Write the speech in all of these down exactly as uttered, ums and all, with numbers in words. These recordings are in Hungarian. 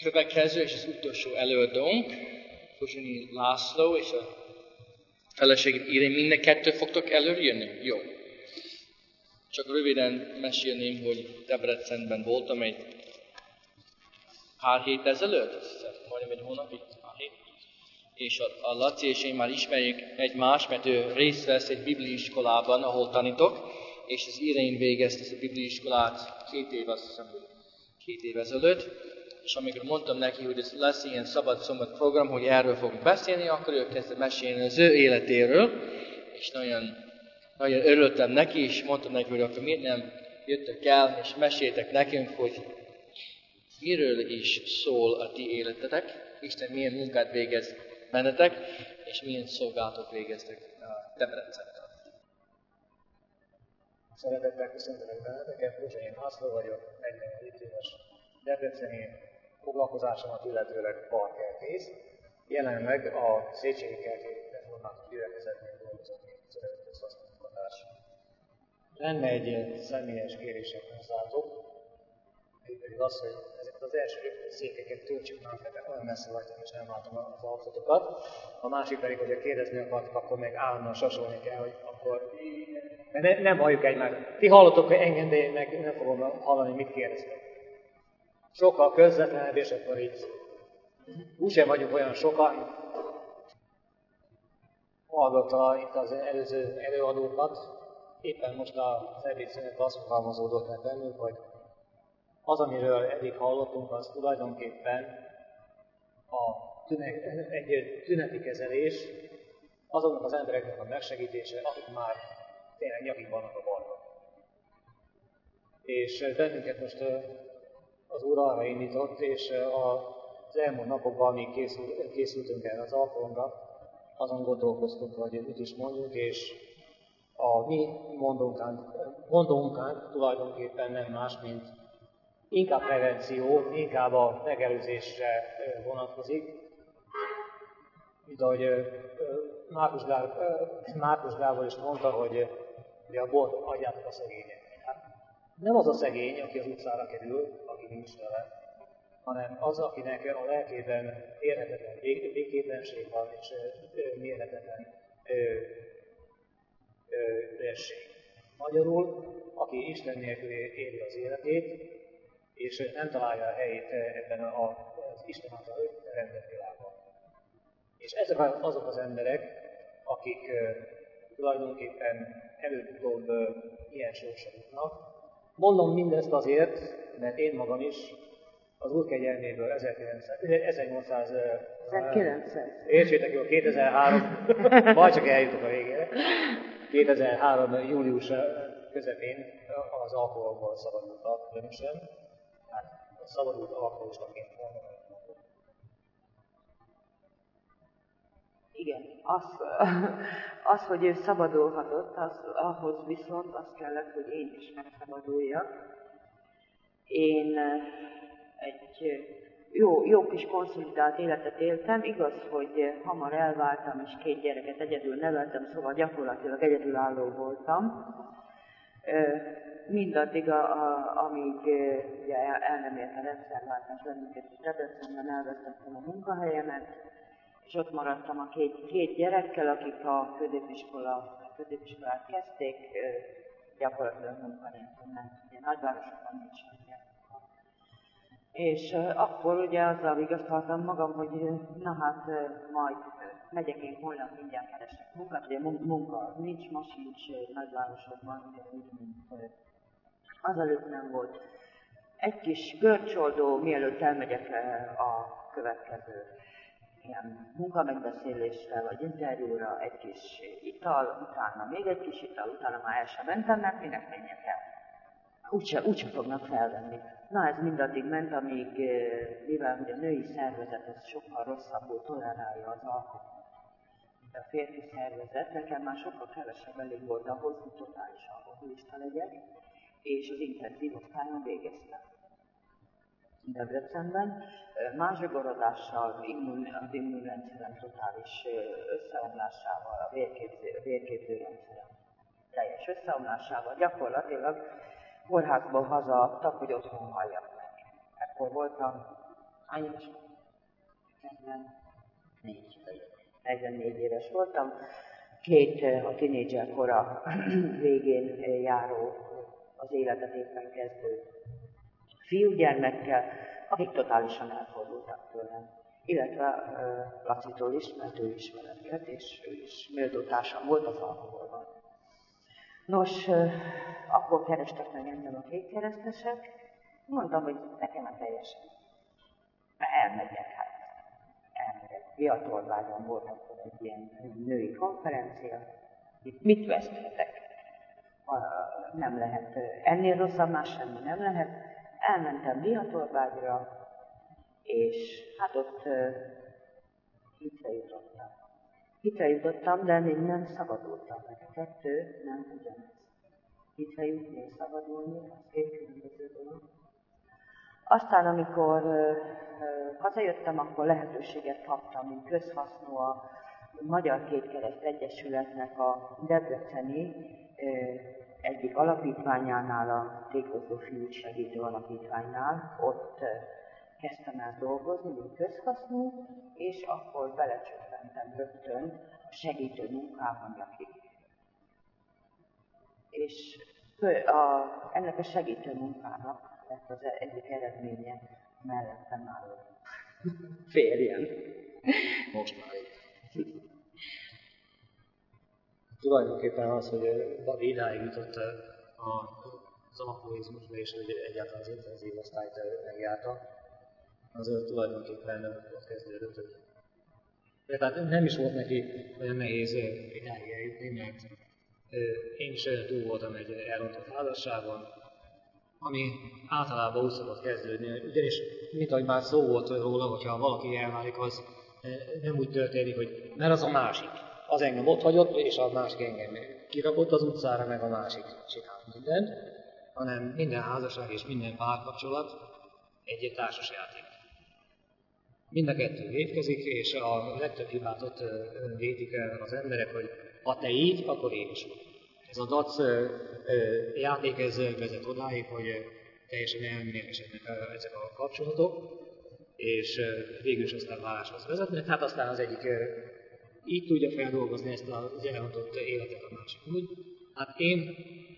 következő és az utolsó előadónk, Pozsonyi László és a feleségem Irén, mind a kettő fogtok előjönni? Jó. Csak röviden mesélném, hogy Debrecenben voltam egy pár hét ezelőtt, azt hiszem, majdnem egy hónapig, pár hét. És a, a Laci és én már ismerjük egymást, mert ő részt vesz egy bibliaiskolában, ahol tanítok, és az Irén végezte ezt a bibliaiskolát két év, azt hiszem, két év ezelőtt. És amikor mondtam neki, hogy ez lesz ilyen szabad-szombat program, hogy erről fogunk beszélni, akkor ő kezdett mesélni az ő életéről, és nagyon, nagyon örültem neki, és mondtam neki, hogy akkor miért nem jöttök el, és meséltek nekünk, hogy miről is szól a ti életetek, Isten milyen munkát végez bennetek, és milyen szolgálatot végeztek a Debrecenben. Szeretettel köszöntelek benneteket, Pozsonyi László vagyok, negyvenhét éves debreceni foglalkozásomat, illetőleg parkertész. Jelenleg a Széchenyi Kerti Református Gyülekezetnél dolgozok, mint szeretőszasztmunkatárs. Lenne egy személyes kérésem hozzátok, mégpedig az, hogy ezeket az első székeket töltsük már, mert olyan messze vagytok, és nem látom az arcotokat. A másik pedig, hogyha kérdezni akartok, akkor meg állandóan sasolni kell, hogy akkor mert ne, nem halljuk egymást. Ti hallotok engem, de én meg nem fogom hallani, mit kérdeztek. Sokkal közvetlenebb, és akkor így úgysem vagyunk olyan sokan. Hallgatta itt az előző előadókat. Éppen most az ebédszünet azt fogalmazódott meg bennünk, hogy az, amiről eddig hallottunk, az tulajdonképpen a tünet, egy tüneti kezelés, azoknak az embereknek a megsegítése, akik már tényleg nyakig vannak a bajban. És bennünket most az Úr arra indított, és az elmúlt napokban, amíg készül, készültünk el az alkalomra, azon gondolkoztunk, hogy mit is mondjuk, és a mi mondónkánk, mondónkánk tulajdonképpen nem más, mint inkább prevenció, inkább a megelőzésre vonatkozik, mint ahogy Márkus Gábor, Márkus Gábor is mondta, hogy, hogy a bort adjátok a szegényeknek. Hát nem az a szegény, aki az utcára kerül, aki nincs tele, hanem az, akinek a lelkében érhetetlen békétlenség van, és mérhetetlen üdesség. Magyarul, aki Isten nélkül éli az életét, és nem találja a helyét ebben az Isten által teremtett világban. És ezek azok az emberek, akik uh, tulajdonképpen előbb-utóbb uh, ilyen sorsa jutnak. Mondom mindezt azért, mert én magam is az Úr kegyelméből ezernyolcszáz... Értsétek jól, kétezer-három, majd csak eljutok a végére. kétezer-három. július közepén az alkoholból szabadultak különösen. Hát szabadult alkoholistaként mondom. Igen, az, az, hogy ő szabadulhatott, az, ahhoz viszont az kellett, hogy én is megszabaduljak. Én egy jó, jó kis konszolidált életet éltem, igaz, hogy hamar elváltam, és két gyereket egyedül neveltem, szóval gyakorlatilag egyedülálló voltam. Mindaddig, a, a, amíg ugye el nem ért a rendszerváltás bennünket, és Debrecenben elvesztettem a munkahelyemet, és ott maradtam a két, két gyerekkel, akik a középiskola, a középiskolát kezdték, gyakorlatilag munkanélkül ment, ugye nagyvárosokban nincs ilyen. És akkor ugye azzal vigasztaltam magam, hogy na hát majd megyek én holnap, mindjárt keresek munkát, ugye munka nincs, ma sincs nagyvárosokban, ugye úgy, mint azelőtt nem volt. Egy kis görcsoldó, mielőtt elmegyek a következő ilyen munkamegbeszélésre vagy interjúra, egy kis ital, utána még egy kis ital, utána már el sem mentem, mert minek menjek el. Úgyse, úgyse fognak felvenni. Na ez mindaddig ment, amíg, mivel hogy a női szervezet az sokkal rosszabbul tolerálja az alkoholt, mint a férfi szervezet, nekem már sokkal kevesebb elég volt ahhoz, hogy totális alkoholista legyek, és az intenzív osztályon végeztem. Debrecenben mázsagorodással, az immunrendszerem totális összeomlásával, a vérképző, vérképzőrendszerem teljes összeomlásával gyakorlatilag kórházból hazaadtak, hogy otthon halljak meg. Ekkor voltam Anyos? negyvennégy. negyvennégy éves voltam. Két a tinédzser kora végén járó, az életet éppen kezdő fiúgyermekkel, akik totálisan elfordultak tőlem. Illetve uh, Lacitól is, mert ő is velem jött, és ő is méltó társam volt az alkoholban. Nos, uh, akkor kerestek meg engem a kékkeresztesek, mondtam, hogy nekem a teljesen elmegyek, hát elmegyek. Fiatalvágyon volt akkor egy ilyen női konferencia, itt mit veszthetek? Nem lehet, ennél rosszabb más semmi nem lehet. Elmentem Biatorvágyra, és hát ott uh, hitre jutottam. Hitre jutottam, de még nem szabadultam, mert a kettő nem ugyanaz. Hitre jutni és szabadulni, az két különböző dolog. Aztán, amikor uh, uh, hazajöttem, akkor lehetőséget kaptam, mint közhasznú a Magyar Kétkereszt Egyesületnek a debreceni uh, egyik alapítványánál, a Tékozó Fiút Segítő Alapítványnál, ott uh, kezdtem el dolgozni, mint közhasznú, és akkor belecsöppentem rögtön a segítő munkába nyakig. És a, ennek a segítő munkának lett az egyik eredménye mellettem álló férjem. Most már így. Tulajdonképpen az, hogy Babi idáig jutott az alkoholizmusba, és hogy egyáltalán az intenzív osztályt megjárta, az tulajdonképpen ott kezdődött, hogy tehát nem is volt neki olyan nehéz idáig eljutni, mert én is túl voltam egy elrontott házasságon, ami általában úgy szokott kezdődni, ugyanis, mint ahogy már szó volt róla, hogyha valaki elválik, az nem úgy történik, hogy mert az a másik. Az engem ott hagyott, és a másik engem kirakott az utcára, meg a másik csinál mindent, hanem minden házasság és minden párkapcsolat egy társas játék. Mind a kettő vétkezik, és a legtöbb hibát ott vétik el az emberek, hogy ha te így, akkor én is. Ez a dac játék ez vezet odáig, hogy teljesen elmérgesednek ezek a kapcsolatok, és végül is aztán váláshoz vezetnek. Hát aztán az egyik így tudja feldolgozni ezt az elrontott életet, a másik úgy. Hát én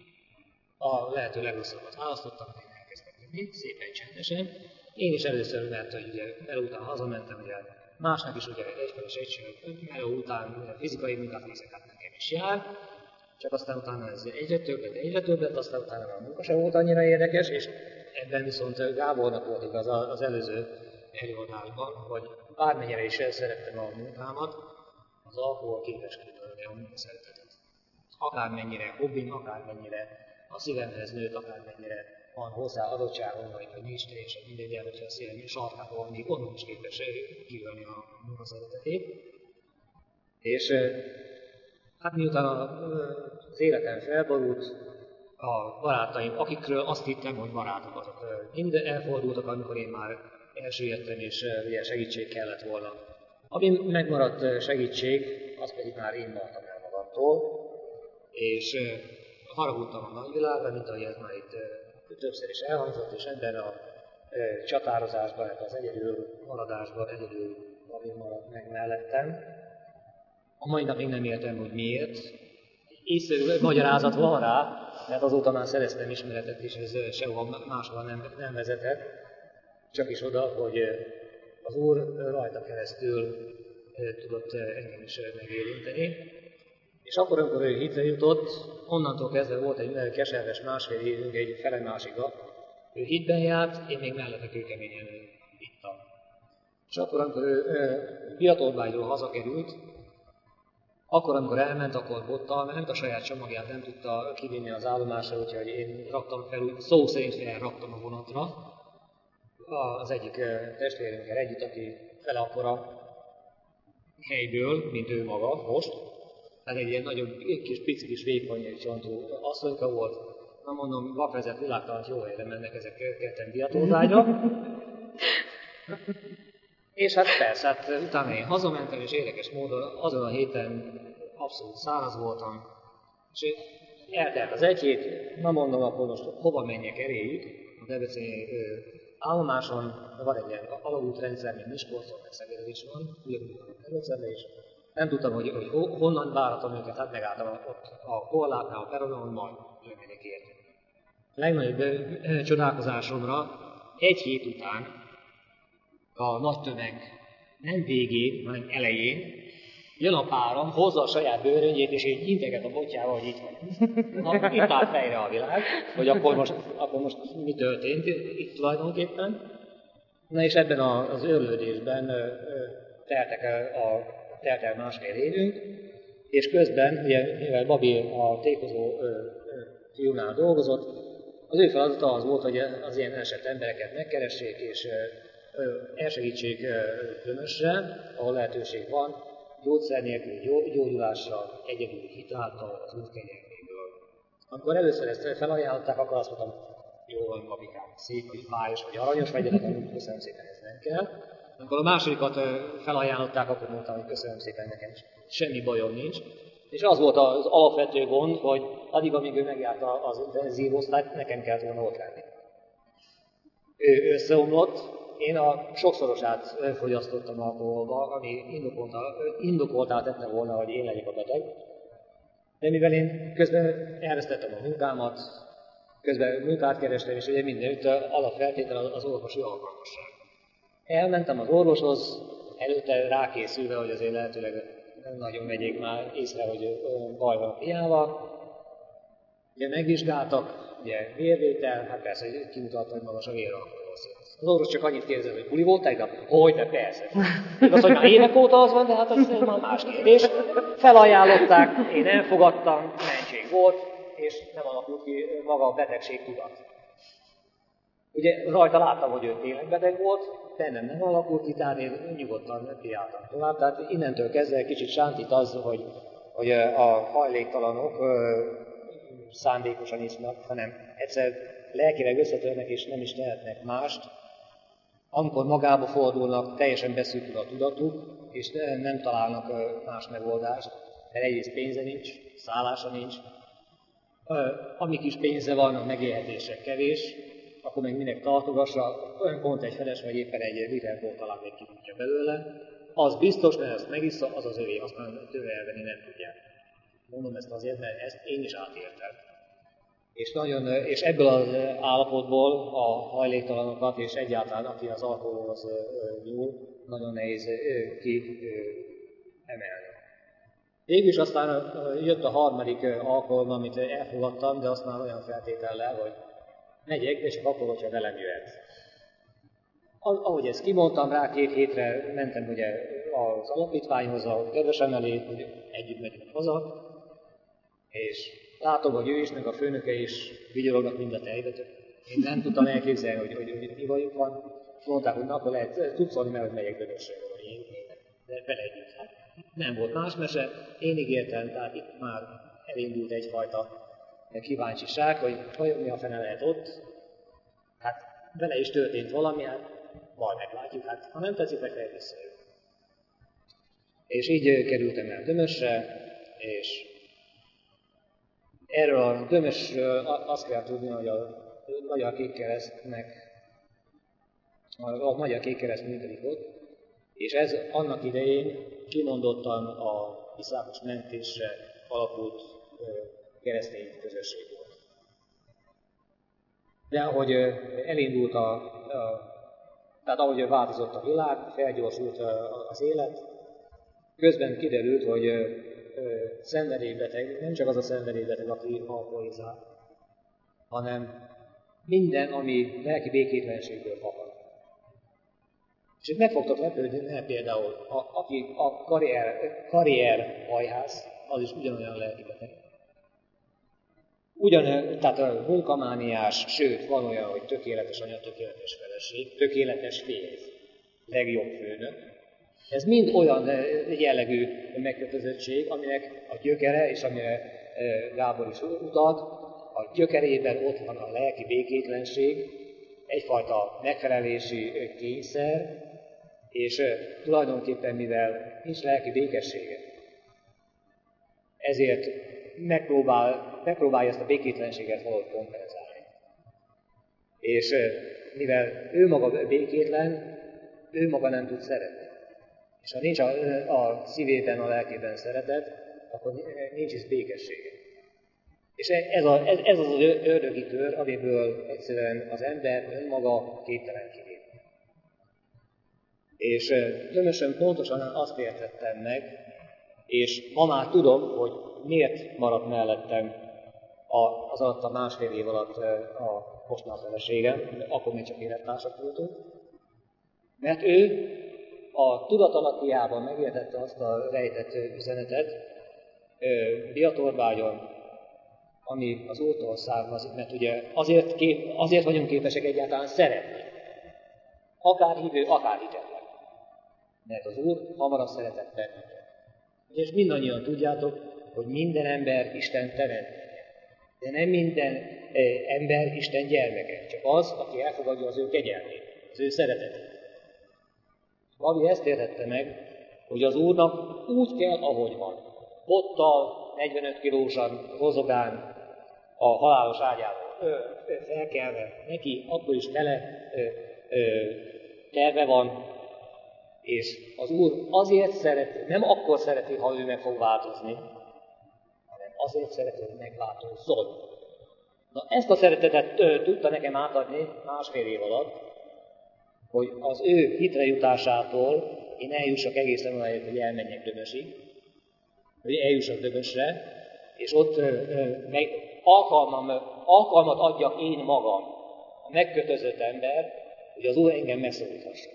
a lehető legrosszabbat választottam, hogy én elkezdtem tenni, szépen csendesen. Én is először, mert hogy ugye meló után hazamentem, ugye másnak is ugye egyfeles egység, meló után fizikai munkát nézek, hát nekem is jár. Csak aztán utána ez egyre több lett, egyre több lett, aztán utána a munka sem volt annyira érdekes, és ebben viszont Gábornak volt igaz az előző előadásban, hogy bármennyire is szerettem a munkámat, az alkohol képes kívülni a munkaszeretetet. Akármennyire hobbim, akármennyire a szívemhez nőtt, akármennyire van hozzá adottságom, vagy hogy nincs teljesen mindegy, hogyha a szívem sarkában van, még onnan is képes kívülni a munkaszeretetét. És hát miután az életem felborult, a barátaim, akikről azt hittem, hogy barátok, azok mind elfordultak, amikor én már elsüllyedtem, és ugye segítség kellett volna. Ami megmaradt segítség, az pedig már én martam el magamtól, és haragudtam a nagyvilágra, mint ahogy ez már itt többször is elhangzott, és ebben a csatározásban, ebben az egyedül maradásban egyedül Babi maradt meg mellettem. A mai napig nem értem, hogy miért. Észszerű magyarázat van rá, mert azóta már szereztem ismeretet, és ez sehova máshova nem, nem vezetett. Csak is oda, hogy az Úr rajta keresztül tudott engem is megérinteni. És akkor, amikor ő hitre jutott, onnantól kezdve volt egy keserves másfél évünk, egy fele másikra. Ő hitben járt, én még mellette kőkeményen ittam. És akkor, amikor ő Biatorvágyról hazakerült, akkor, amikor elment, akkor bottal ment, a saját csomagját nem tudta kivinni az állomásra, úgyhogy én raktam fel, szó szerint felraktam a vonatra az egyik testvérünkkel együtt, aki fele akkora helyből, mint ő maga most. Tehát egy ilyen nagyon kis, pici kis vékony csontú asszonyka volt. Na mondom, vakvezet világtalant jó helyre mennek ezek ketten Biatorvágyra. És hát persze, hát utána én hazamentem, és érdekes módon azon a héten abszolút száraz voltam. És eltelt az egy hét, na mondom, akkor most hova menjek eléjük, a debreceni állomáson van egy ilyen alagútrendszer, mint Miskolcon, meg Szegeden is van, ugyanúgy a területszerben is. Nem tudtam, hogy, hogy honnan várhatom őket, hát megálltam ott a korlátnál, a peronon, majd megyek érteni. A legnagyobb ö, csodálkozásomra egy hét után a nagy tömeg nem végén, hanem elején jön a párom, hozza a saját bőröngyét, és így integet a botjával, hogy itt van. Na, itt állt fejre a világ, hogy akkor most, akkor most mi történt itt tulajdonképpen. Na és ebben az őrlődésben teltek a teltek másfél évünk, és közben, ugye, mivel Babi a tékozó fiúnál dolgozott, az ő feladata az volt, hogy az ilyen esett embereket megkeressék, és elsegítsék Dömösre, ahol lehetőség van, gyógyszer nélkül gyógyulásra, egyedüli hitáltal, az útkenyeréből. Amikor először ezt felajánlották, akkor azt mondtam, jó van, Babikám, szép, vagy fájos, vagy aranyos, vagy de köszönöm szépen, ez nem kell. Amikor a másodikat felajánlották, akkor mondtam, hogy köszönöm szépen, nekem semmi bajom nincs. És az volt az alapvető gond, hogy addig, amíg ő megjárta az intenzív osztályt, nekem kellett volna ott lenni. Ő összeomlott, én a sokszorosát fogyasztottam alkoholba, ami indokoltá tette volna, hogy én legyek a beteg. De mivel én közben elvesztettem a munkámat, közben munkát kerestem, és ugye mindenütt alapfeltétel az orvosi alkalmasság. Elmentem az orvoshoz, előtte rákészülve, hogy azért lehetőleg nem nagyon vegyék már észre, hogy baj van a fiával. Ugye megvizsgáltak, ugye vérvétel, hát persze, hogy kimutatta, hogy magas a véralkoholszint. Az orvos csak annyit kérdezett, hogy buli volt tegnap? Hogy, de persze. Az, hogy már évek óta az van, de hát az már más kérdés. Felajánlották, én elfogadtam, mentség volt, és nem alakult ki maga a betegség tudat. Ugye rajta láttam, hogy ő tényleg beteg volt, bennem nem alakult ki, tehát én nyugodtan kiálltam tovább. Tehát innentől kezdve kicsit sántít az, hogy, hogy a hajléktalanok szándékosan isznak, hanem egyszer lelkileg összetörnek és nem is tehetnek mást. Amikor magába fordulnak, teljesen beszűkül a tudatuk, és nem találnak más megoldást, mert egyrészt pénze nincs, szállása nincs. Ami kis pénze van, a megélhetésre kevés, akkor meg minek tartogassa, olyan pont egy feles, vagy éppen egy literből talán még kifutja belőle. Az biztos, mert ezt megissza, az az övé, aztán tőle elvenni nem tudják. Mondom ezt azért, mert ezt én is átéltem. És, nagyon, és ebből az állapotból a hajléktalanokat, és egyáltalán aki az alkoholhoz nyúl, nagyon nehéz ki emelni. Végülis aztán jött a harmadik alkalom, amit elfogadtam, de azt már olyan feltétellel, hogy megyek, de csak akkor, hogyha velem jöhet. Ahogy ezt kimondtam, rá két hétre mentem ugye az alapítványhoz, a kedvesem elé, hogy együtt megyünk haza, és látom, hogy ő is, meg a főnöke is vigyorognak mind a tejbetök. Én nem tudtam elképzelni, hogy, hogy, hogy mi vagyunk van. Mondták, hogy na, akkor lehet tudszolni, mert hogy megyek Dömösre, vagy én, én de vele együtt. Hát nem volt más mese, én ígértem, tehát itt már elindult egyfajta kíváncsiság, hogy vajon mi a fene lehet ott. Hát vele is történt valami, hát majd meglátjuk, hát ha nem tetszik, meg lehet visszajön. És így kerültem el Dömösre, és erről a Dömösről azt kell tudni, hogy a Magyar Kékkeresztnek, a Magyar Kékkereszt működik ott, és ez annak idején kimondottan a iszlámos mentésre alapult keresztény közösség volt. De ahogy elindult a, a tehát ahogy változott a világ, felgyorsult az élet, közben kiderült, hogy szenvedélybeteg, nem csak az a szenvedélybeteg, aki alkoholizál, hanem minden, ami lelki békétlenségből fakad. És itt meg fogtok lepődni, mert például a, aki a karrier, karrier hajház, az is ugyanolyan lelki beteg. Ugyan, tehát a munkamániás, sőt, van olyan, hogy tökéletes anya, tökéletes feleség, tökéletes férj, legjobb főnök. Ez mind olyan jellegű megkötözöttség, aminek a gyökere, és amire Gábor is utalt, a gyökerében ott van a lelki békétlenség, egyfajta megfelelési kényszer, és tulajdonképpen mivel nincs lelki békessége, ezért megpróbál, megpróbálja ezt a békétlenséget valahogy kompenzálni. És mivel ő maga békétlen, ő maga nem tud szeretni. És ha nincs a, a szívében, a lelkében szeretet, akkor nincs is békessége. És ez, a, ez, ez az az ördögi kör, amiből egyszerűen az ember önmaga képtelen kilépni. És tömösen pontosan azt értettem meg, és ma már tudom, hogy miért maradt mellettem a, az alatt a másfél év alatt a mostani feleségem, akkor még csak élettársak voltunk, mert ő a tudatalatiában megértette azt a rejtett üzenetet Biatorbágyon, ami az Úrtól származik, mert ugye azért, kép, azért vagyunk képesek egyáltalán szeretni. Akár hívő, akár hitetlen. Mert az Úr hamarabb szeretett bennünket. És mindannyian tudjátok, hogy minden ember Isten teremtménye. De nem minden ember Isten gyermeke, csak az, aki elfogadja az ő kegyelmét, az ő szeretetét. Gabi ezt értette meg, hogy az Úrnak úgy kell, ahogy van. Bottal, negyvenöt kilósan, rozogán, a halálos ágyáról felkelve, neki akkor is tele ö, ö, terve van, és az Úr azért szereti, nem akkor szereti, ha ő meg fog változni, hanem azért szereti, hogy megváltozzon. Na ezt a szeretetet ö, tudta nekem átadni másfél év alatt, hogy az ő hitre jutásától én eljussak egészen odáig, hogy elmenjek Dömösig, hogy eljussak Dömösre, és ott ö, ö, meg alkalmam, alkalmat adjak én magam, a megkötözött ember, hogy az Úr engem megszólíthasson.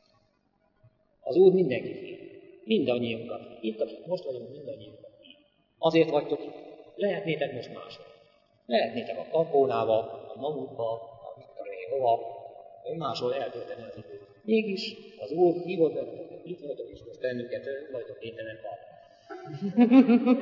Az Úr mindenki hív, mindannyiunkat. Itt, akik most vagyunk, mindannyiunkat hív. Azért vagytok itt. Lehetnétek most máshol. Lehetnétek a Kampónába, a Mamutba, a Viktoré hova, vagy máshol eltölteni az időt. Mégis az Úr hívott bennünket, itt vagytok, és most bennünket vagytok kénytelen hallani.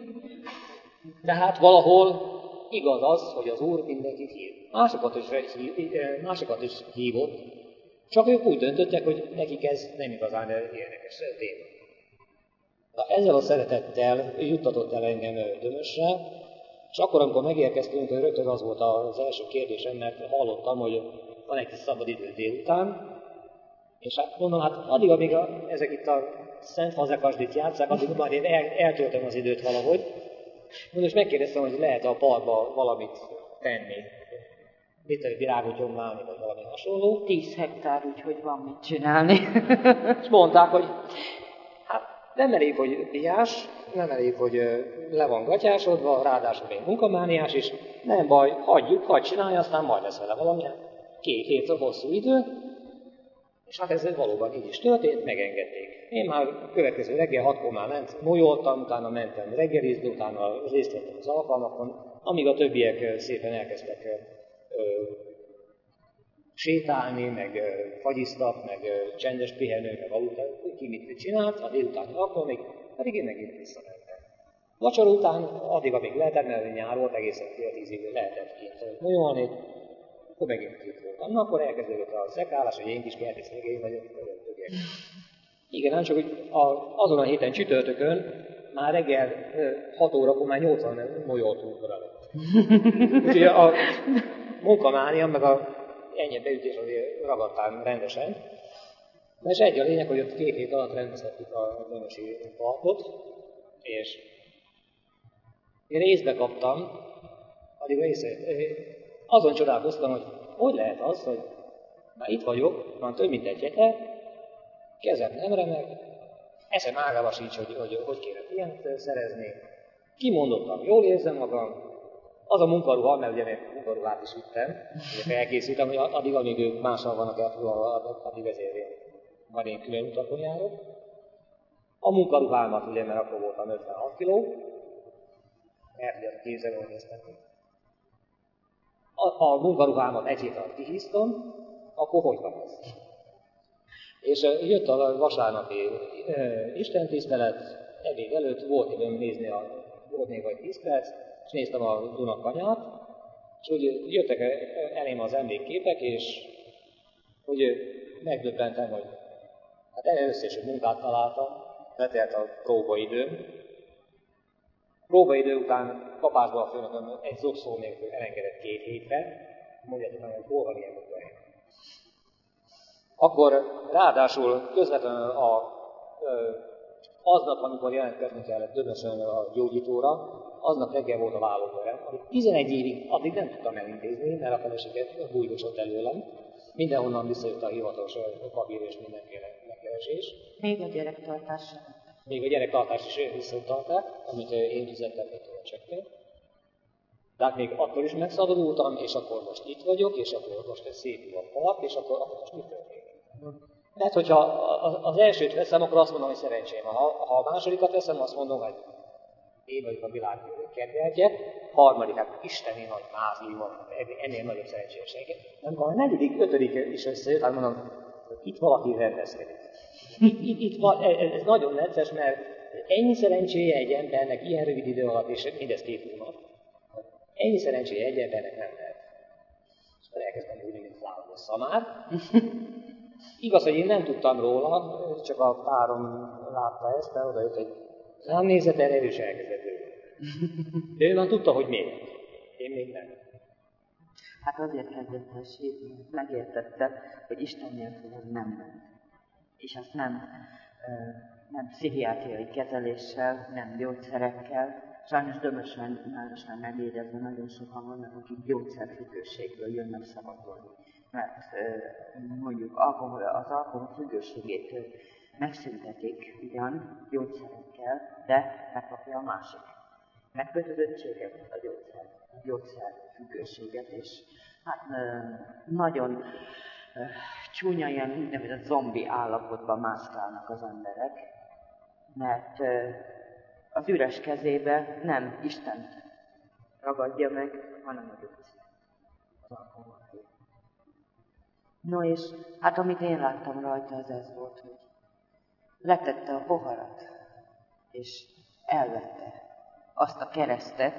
Tehát valahol igaz az, hogy az Úr mindenkit hív. Másokat is, hív, másokat is hívott, csak ők úgy döntöttek, hogy nekik ez nem igazán érdekes téma. Na, ezzel a szeretettel juttatott el engem Dömösre, és akkor, amikor megérkeztünk, rögtön az volt az első kérdésem, mert hallottam, hogy van egy kis szabad idő délután, és hát mondom, hát addig, amíg a, ezek itt a Szent Fazekasdit játsszák, addig már én el, eltöltöm az időt valahogy. Mondom, és megkérdeztem, hogy lehet a parkba valamit tenni. Mit a virágot gyomlálni, vagy valami hasonló. Tíz hektár, úgyhogy van mit csinálni. És mondták, hogy hát nem elég, hogy piás, nem elég, hogy le van gatyásodva, ráadásul még munkamániás is, nem baj, hagyjuk, hagyd csinálja, aztán majd lesz vele valami. Két hétre hosszú idő, és hát ez valóban így is történt, megengedték. Én már következő reggel hatkor már ment, molyoltam, utána mentem reggelizni, utána részt vettem az alkalmakon, amíg a többiek szépen elkezdtek ö, sétálni, meg ö, fagyiztak, meg ö, csendes pihenő, meg aludtak, ki mit csinált, a délutáni alkalmig, pedig én megint visszamentem. Vacsora után, addig, amíg lehetett, mert nyár volt, egészen fél tízig lehetett kint molyolni, akkor megint itt voltam. Na, akkor elkezdődött a szekálás, hogy én kis kertész végén vagyok, vagyok többek. Igen, nem csak, hogy a, azon a héten csütörtökön, már reggel hat órakor már nyolcan molyoltunk előtt. Úgyhogy a munkamánia, meg a ennyi beütés azért ragadtál rendesen. De és egy a lényeg, hogy ott két hét alatt rendezhettük a Dömösi parkot, és én részbe kaptam, addig észre, azon csodálkoztam, hogy hogy lehet az, hogy már itt vagyok, már több mint egy hete, kezem nem remeg, eszem ágába sincs, hogy hogy, hogy kéne ilyent szerezni. Kimondottam, jól érzem magam, az a munkaruha, mert ugye én munkaruhát is vittem, ugye felkészültem, hogy addig, amíg ők mással vannak elfoglalva, addig ezért én majd én külön utakon járok. A munkaruhámat ugye, mert akkor voltam ötvenhat kiló, mert ugye a kézzel néztem. A, a munkaruhámat egy hét alatt kihíztam, akkor hogy van ez? És uh, jött a vasárnapi uh, istentisztelet, ebéd előtt volt időm nézni, a, volt még vagy tíz perc, és néztem a Dunakanyát, és úgy jöttek elém az emlékképek, és hogy megdöbbentem, hogy hát először is munkát találtam, letelt a próbaidőm. Próbaidő után kapásban a főnököm egy zokszó még elengedett két hétre, mondjátok meg, hogy hol van ilyen munkahely. Akkor ráadásul közvetlenül a, aznap, amikor jelentkezni kellett Dömösön a gyógyítóra, aznap reggel volt a vállóverem, amit tizenegy évig addig nem tudtam elintézni, mert a feleséget bújgosott előlem. Mindenhonnan visszajött a hivatalos papír és mindenféle megkeresés. Még a gyerektartás sem. Még a gyerektartást is visszatarták, amit én fizettem egy a csekket. De hát még akkor is megszabadultam, és akkor most itt vagyok, és akkor most egy szép a park, és akkor, akkor most mit történik? Mert hogyha az elsőt veszem, akkor azt mondom, hogy szerencsém. Ha, ha a másodikat veszem, azt mondom, hogy én vagyok a világ kedveltje. Harmadik, hát isteni nagy mázli van, ennél nagyobb szerencséséget. Amikor a negyedik, ötödik is összejött, hát mondom, itt valaki rendezkedik. Itt, itt, itt van, ez nagyon necces, mert ennyi szerencséje egy embernek ilyen rövid idő alatt, és mindez két hónap. Ennyi szerencséje egy embernek nem lehet. És akkor elkezdtem úgy, mint vállaló szamár. Igaz, hogy én nem tudtam róla, csak a párom látta ezt, mert oda jött, hogy rám nézett erre, és elkezdett ő. De ő már tudta, hogy miért. Én még nem. Hát azért kezdett el sírni, megértette, hogy Isten nélkül ez nem ment. És azt nem, nem pszichiátriai kezeléssel, nem gyógyszerekkel. Sajnos Dömösön már megérezve nagyon sokan vannak, akik gyógyszerfüggőségből jönnek szabadulni. Mert mondjuk alkohol, az alkohol függőségét megszüntetik ugyan gyógyszerekkel, de megkapja a másik. Megkötözöttséget a gyógyszer, a gyógyszer függőséget, és hát nagyon csúnya ilyen úgynevezett zombi állapotban mászkálnak az emberek, mert az üres kezébe nem Istent ragadja meg, hanem a gyógyszer, az alkohol. No és hát amit én láttam rajta, az ez volt, hogy letette a poharat, és elvette azt a keresztet,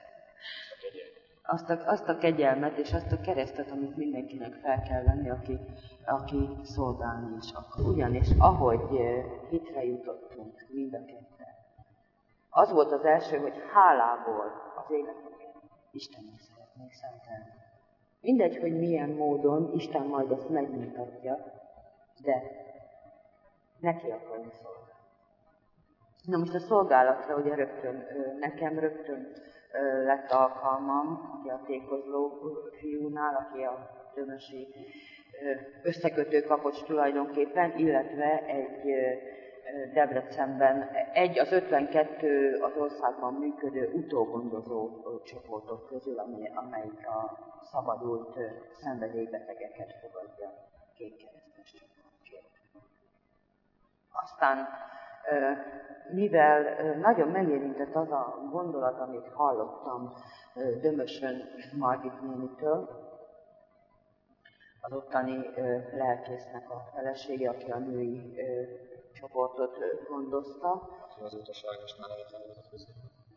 azt a, azt a kegyelmet és azt a keresztet, amit mindenkinek fel kell venni, aki, aki szolgálni is akar. Ugyanis ahogy hitre jutottunk mind a ketten, az volt az első, hogy hálából az életünket Istennek szeretnék szentelni. Mindegy, hogy milyen módon Isten majd ezt megmutatja, de neki akarni szolgálni. Na most a szolgálatra ugye rögtön, nekem rögtön lett alkalmam, ugye a tékozló fiúnál, aki a dömösi összekötő kapocs tulajdonképpen, illetve egy Debrecenben egy az ötvenkettő az országban működő utógondozó csoportok közül, amelyik a szabadult szenvedélybetegeket fogadja kékkeresztes csoportként. Aztán, mivel nagyon megérintett az a gondolat, amit hallottam Dömösön Margit nénitől, az ottani lelkésznek a felesége, aki a női csoportot gondozta. Azóta sajnos már elfelejtett közül,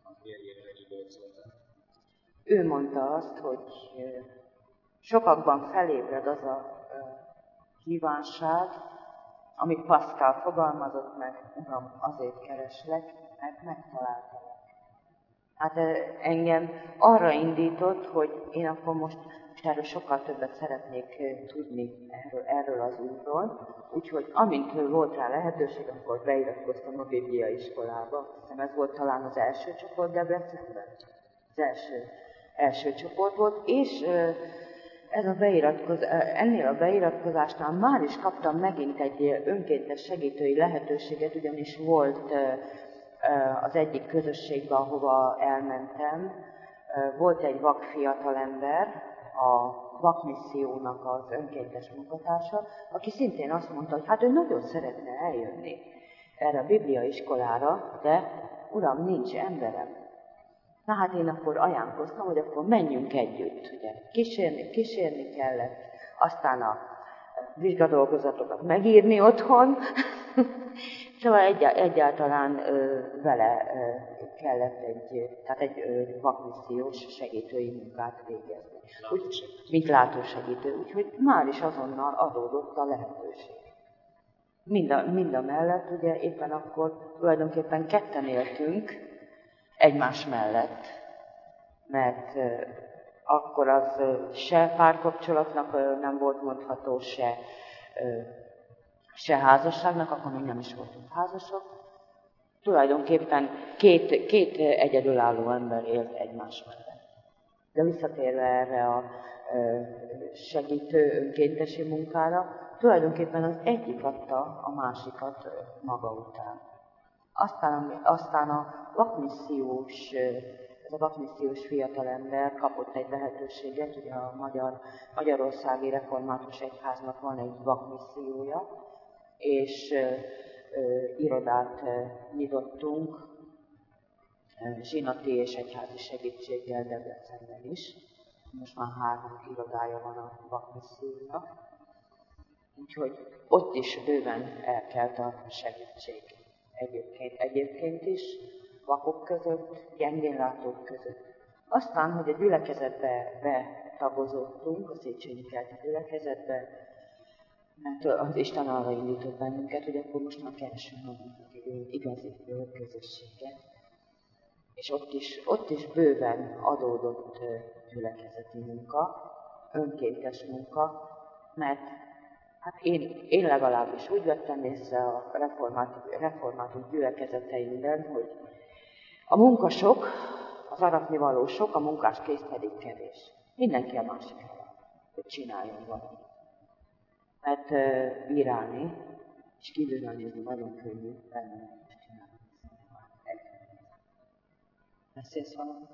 ő mondta azt, hogy sokakban felébred az a kívánság, amit Pascal fogalmazott meg, Uram, azért kereslek, mert megtaláltalak. Hát engem arra indított, hogy én akkor most erről sokkal többet szeretnék tudni erről, erről az útról. Úgyhogy amint volt rá lehetőség, akkor beiratkoztam a Biblia iskolába. Azt hiszem ez volt talán az első csoport Debrecenben. Az első, első csoport volt, és ez a beiratkoz, ennél a beiratkozásnál már is kaptam megint egy önkéntes segítői lehetőséget, ugyanis volt az egyik közösségben, ahova elmentem, volt egy vak fiatalember, a vakmissziónak az önkéntes munkatársa, aki szintén azt mondta, hogy hát ő nagyon szeretne eljönni erre a Biblia iskolára, de Uram, nincs emberem. Na hát én akkor ajánlkoztam, hogy akkor menjünk együtt. Ugye, kísérni, kísérni kellett, aztán a vizsgadolgozatokat megírni otthon, szóval egy, egyáltalán ö, vele ö, kellett egy, tehát egy ö, vakmissziós segítői munkát végezni. Úgy, mint látósegítő, úgyhogy már is azonnal adódott a lehetőség. Mind a, mind a mellett, ugye éppen akkor tulajdonképpen ketten éltünk egymás mellett, mert akkor az se párkapcsolatnak nem volt mondható, se, se házasságnak, akkor még nem is voltunk házasok. Tulajdonképpen két, két egyedülálló ember élt egymás mellett. De visszatérve erre a segítő önkéntesi munkára, tulajdonképpen az egyik adta a másikat maga után. Aztán, aztán a vakmissziós, ez a vakmissziós fiatalember kapott egy lehetőséget, ugye a Magyar, Magyarországi Református Egyháznak van egy vakmissziója, és irodát nyitottunk zsinati és egyházi segítséggel Debrecenben is. Most már három irodája van a vakmissziónak. Úgyhogy ott is bőven elkelt a segítség. Egyébként, egyébként is, vakok között, gyengénlátók között. Aztán, hogy a gyülekezetbe betagozottunk, a Széchenyi Keleti gyülekezetbe, mert az Isten arra indított bennünket, hogy akkor most már keresünk magunknak egy igazi közösséget. És ott is, ott is bőven adódott gyülekezeti munka, önkéntes munka, mert hát én, én legalábbis úgy vettem észre a református, református gyülekezeteimben, hogy a munka sok, az aratnivaló sok, a munkás kész pedig kevés. Mindenki a másikra, hogy csináljon valamit. Mert uh, bírálni és kívülről nézni nagyon könnyű, benne is csinálni. Beszélsz valamit?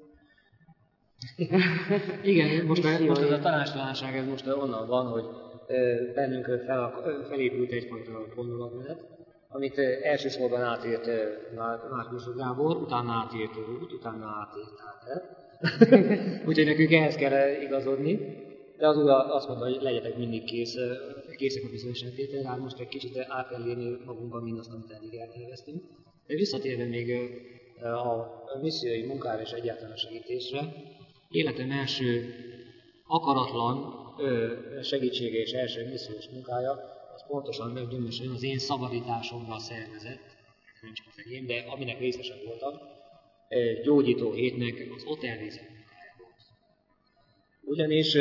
Igen, most, most ez a tanácstalanság ez most onnan van, hogy bennünk fel, felépült egyfajta gondolatmenet, amit elsősorban átért Márkus Gábor, utána átért Út, utána átért Áder. Úgyhogy nekünk ehhez kell igazodni. De az úr azt mondta, hogy legyetek mindig kész, készek a bizonyságtételre, hát most egy kicsit át kell érni magunkban mindazt, amit eddig elterveztünk. De visszatérve még a missziói munkára és egyáltalán a segítésre, életem első akaratlan segítsége és első missziós munkája, az pontosan Gyömösön az én szabadításomra szervezett, nem csak az enyém, de aminek részesen voltam, gyógyító hétnek az Otelrészek munkája volt. Ugyanis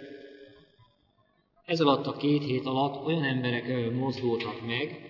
ez alatt a két hét alatt olyan emberek mozdultak meg,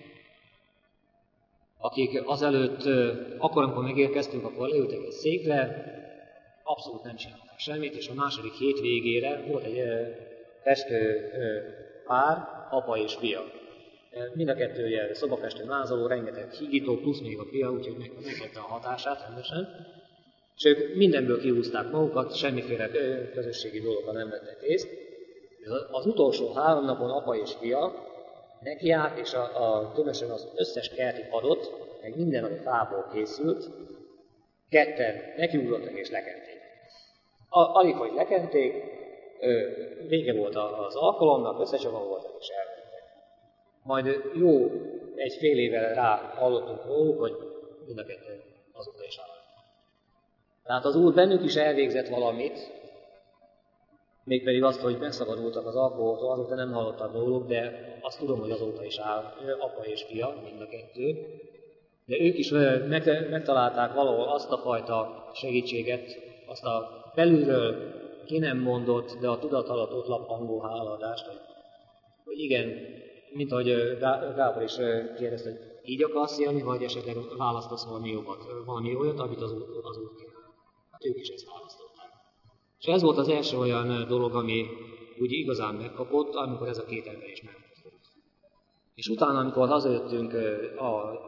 akik azelőtt, akkor, amikor megérkeztünk, akkor leültek egy székre, abszolút nem csináltak semmit, és a második hét végére volt egy festő pár, apa és fia. Mind a kettő ugye szobafestőn lázoló, rengeteg hígító, plusz még a fia, úgyhogy megvette a hatását rendesen. És ők mindenből kihúzták magukat, semmiféle közösségi dologban nem vettek részt. Az utolsó három napon apa és fia nekiállt, és a, a Tömösön az összes kerti padot, meg minden, ami fából készült, ketten nekiugrottak és lekenték. Alig, hogy lekenték, vége volt az alkalomnak, összecsomagoltak és elmentek. Majd jó egy fél évvel rá hallottunk róluk, hogy mind a ketten azóta is állnak. Tehát az Úr bennük is elvégzett valamit, mégpedig azt, hogy megszabadultak az alkoholtól, azóta nem hallottak róluk, de azt tudom, hogy azóta is áll apa és fia, mind a kettő. De ők is megtalálták valahol azt a fajta segítséget, azt a belülről ki nem mondott, de a tudat alatt ott lappangó hálaadást, hogy, hogy igen, mint ahogy Gábor is kérdezte, hogy így akarsz élni, vagy esetleg választasz valami jobbat, valami olyat, amit az Úr, az úr kínál. Hát ők is ezt választották. És ez volt az első olyan dolog, ami úgy igazán megkapott, amikor ez a két ember is megmozdult. És utána, amikor hazajöttünk a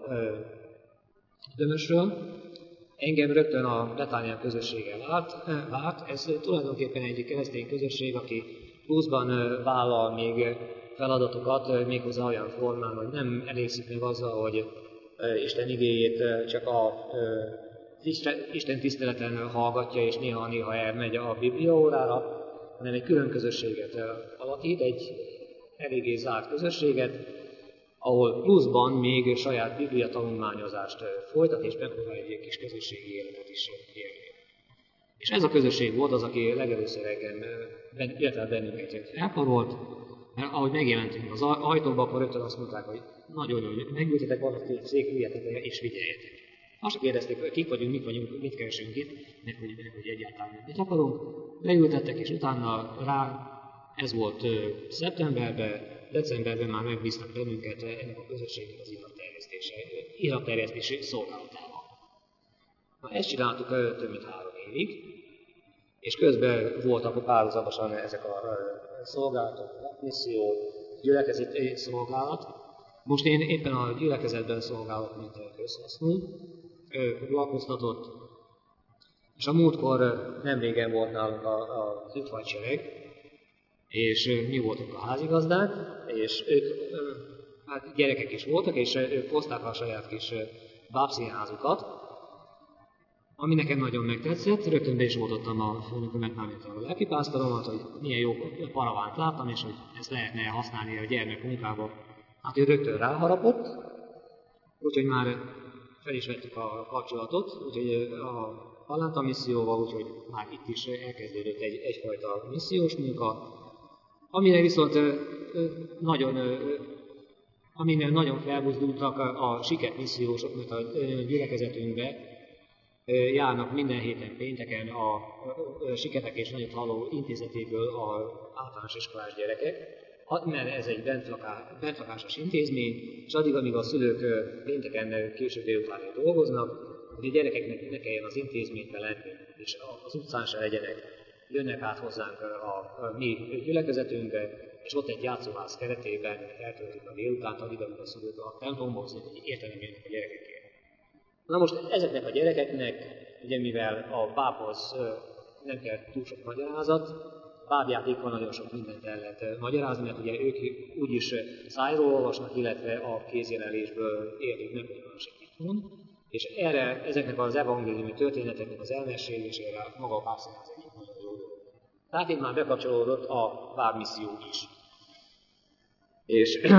Dömösről, engem rögtön a Betánián közösséggel várt, várt. Ez tulajdonképpen egy keresztény közösség, aki pluszban vállal még feladatokat, méghozzá olyan formán, hogy nem elégszik meg azzal, hogy Isten igéjét csak a Isten tiszteleten hallgatja, és néha-néha elmegy a bibliaórára, hanem egy külön közösséget alakít, egy eléggé zárt közösséget, ahol pluszban még saját biblia tanulmányozást folytat, és megpróbál egy kis közösségi életet is élni. És ez a közösség volt az, aki legelőször engem, illetve bennünket elkarolt, mert ahogy megjelentünk az ajtóba, akkor rögtön azt mondták, hogy nagyon jó, megültetek valaki szék, üljetek és figyeljetek. Azt kérdezték, hogy kik vagyunk, mik vagyunk, mit keresünk itt, meg hogy, meg, hogy egyáltalán mit akarunk. Leültettek, és utána rá, ez volt ö, szeptemberben, decemberben már megbíztak bennünket ennek a közösségnek az iratterjesztése, iratterjesztési szolgálatával. Na, ezt csináltuk ö, több mint három évig, és közben voltak párhuzamosan ezek a ö, szolgálatok, misszió, gyülekezeti szolgálat. Most én éppen a gyülekezetben szolgálok, mint közhasznú, foglalkoztatott, és a múltkor nem régen volt nálunk az üdvhadsereg, és mi voltunk a házigazdák, és ők, hát gyerekek is voltak, és ők hozták a saját kis bábszínházukat, ami nekem nagyon megtetszett. Rögtön be is oldottam a főnökömet, mármint a lelkipásztoromat, hogy milyen jó paravánt láttam, és hogy ezt lehetne használni a gyermek munkába. Hát ő rögtön ráharapott, úgyhogy már fel is vettük a kapcsolatot, úgyhogy a Palánta misszióval, úgyhogy már itt is elkezdődött egy, egyfajta missziós munka, amire viszont nagyon, aminél nagyon felbuzdultak a siket missziósok, mert a gyülekezetünkbe járnak minden héten pénteken a Siketek és Nagyot Halló intézetéből az általános iskolás gyerekek, mert ez egy bentlakásos intézmény, és addig, amíg a szülők pénteken késő délután dolgoznak, hogy a gyerekeknek ne kelljen az intézménybe lenni, és az utcán se legyenek, jönnek át hozzánk a, a mi gyülekezetünkbe, és ott egy játszóház keretében eltöltik a délutánt, addig, amíg a szülők a templomból hogy értelemérnek a gyerekekért. Na most ezeknek a gyerekeknek, ugye mivel a bábhoz nem kell túl sok magyarázat, bábjátékkal nagyon sok mindent el lehet magyarázni, mert ugye ők úgyis szájról olvasnak, illetve a kézjelölésből értik meg, hogy másik itt van. És erre, ezeknek az evangéliumi történeteknek az elmesélésére maga a bábszínház egyik nagyon jó dolog. Tehát itt már bekapcsolódott a bábmisszió is. És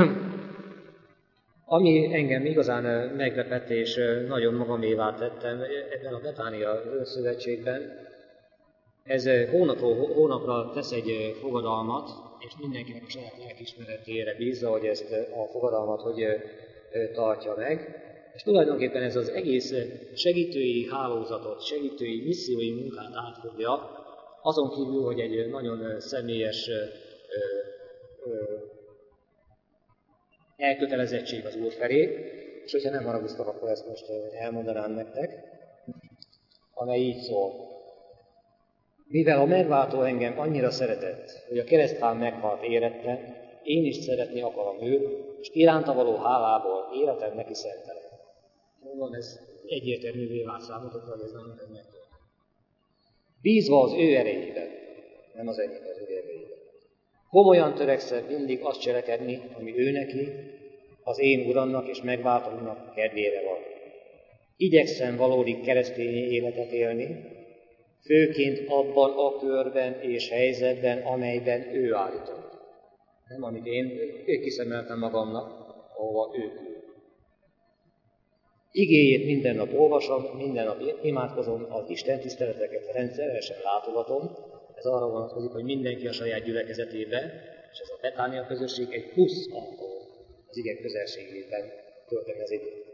ami engem igazán meglepett és nagyon magamévá tettem ebben a Betánia szövetségben, ez hónapról hónapra tesz egy fogadalmat, és mindenkinek a saját lelkiismeretére bízza, hogy ezt a fogadalmat hogy tartja meg. És tulajdonképpen ez az egész segítői hálózatot, segítői missziói munkát átfogja, azon kívül, hogy egy nagyon személyes ö, ö, elkötelezettség az Úr felé, és hogyha nem haragudtak, akkor ezt most elmondanám nektek, amely így szól. Mivel a megváltó engem annyira szeretett, hogy a keresztfán meghalt érettem, én is szeretni akarom őt, és iránta való hálából életem neki szentelem. Mondom, ez egyértelművé vált számotokra, hogy ez nem meg. Bízva az ő erejében, nem az enyém, az ő erejében. Komolyan törekszem mindig azt cselekedni, ami ő neki, az én Uramnak és megváltónak kedvére van. Igyekszem valódi keresztény életet élni, főként abban a körben és helyzetben, amelyben ő állított. Nem, amit én kiszemeltem magamnak, ahova ő küld. Igéjét minden nap olvasom, minden nap imádkozom, az Isten tiszteleteket rendszeresen látogatom. Ez arra vonatkozik, hogy mindenki a saját gyülekezetébe, és ez a Betánia közösség egy plusz alkalom az ige közelségében tölteni az időt.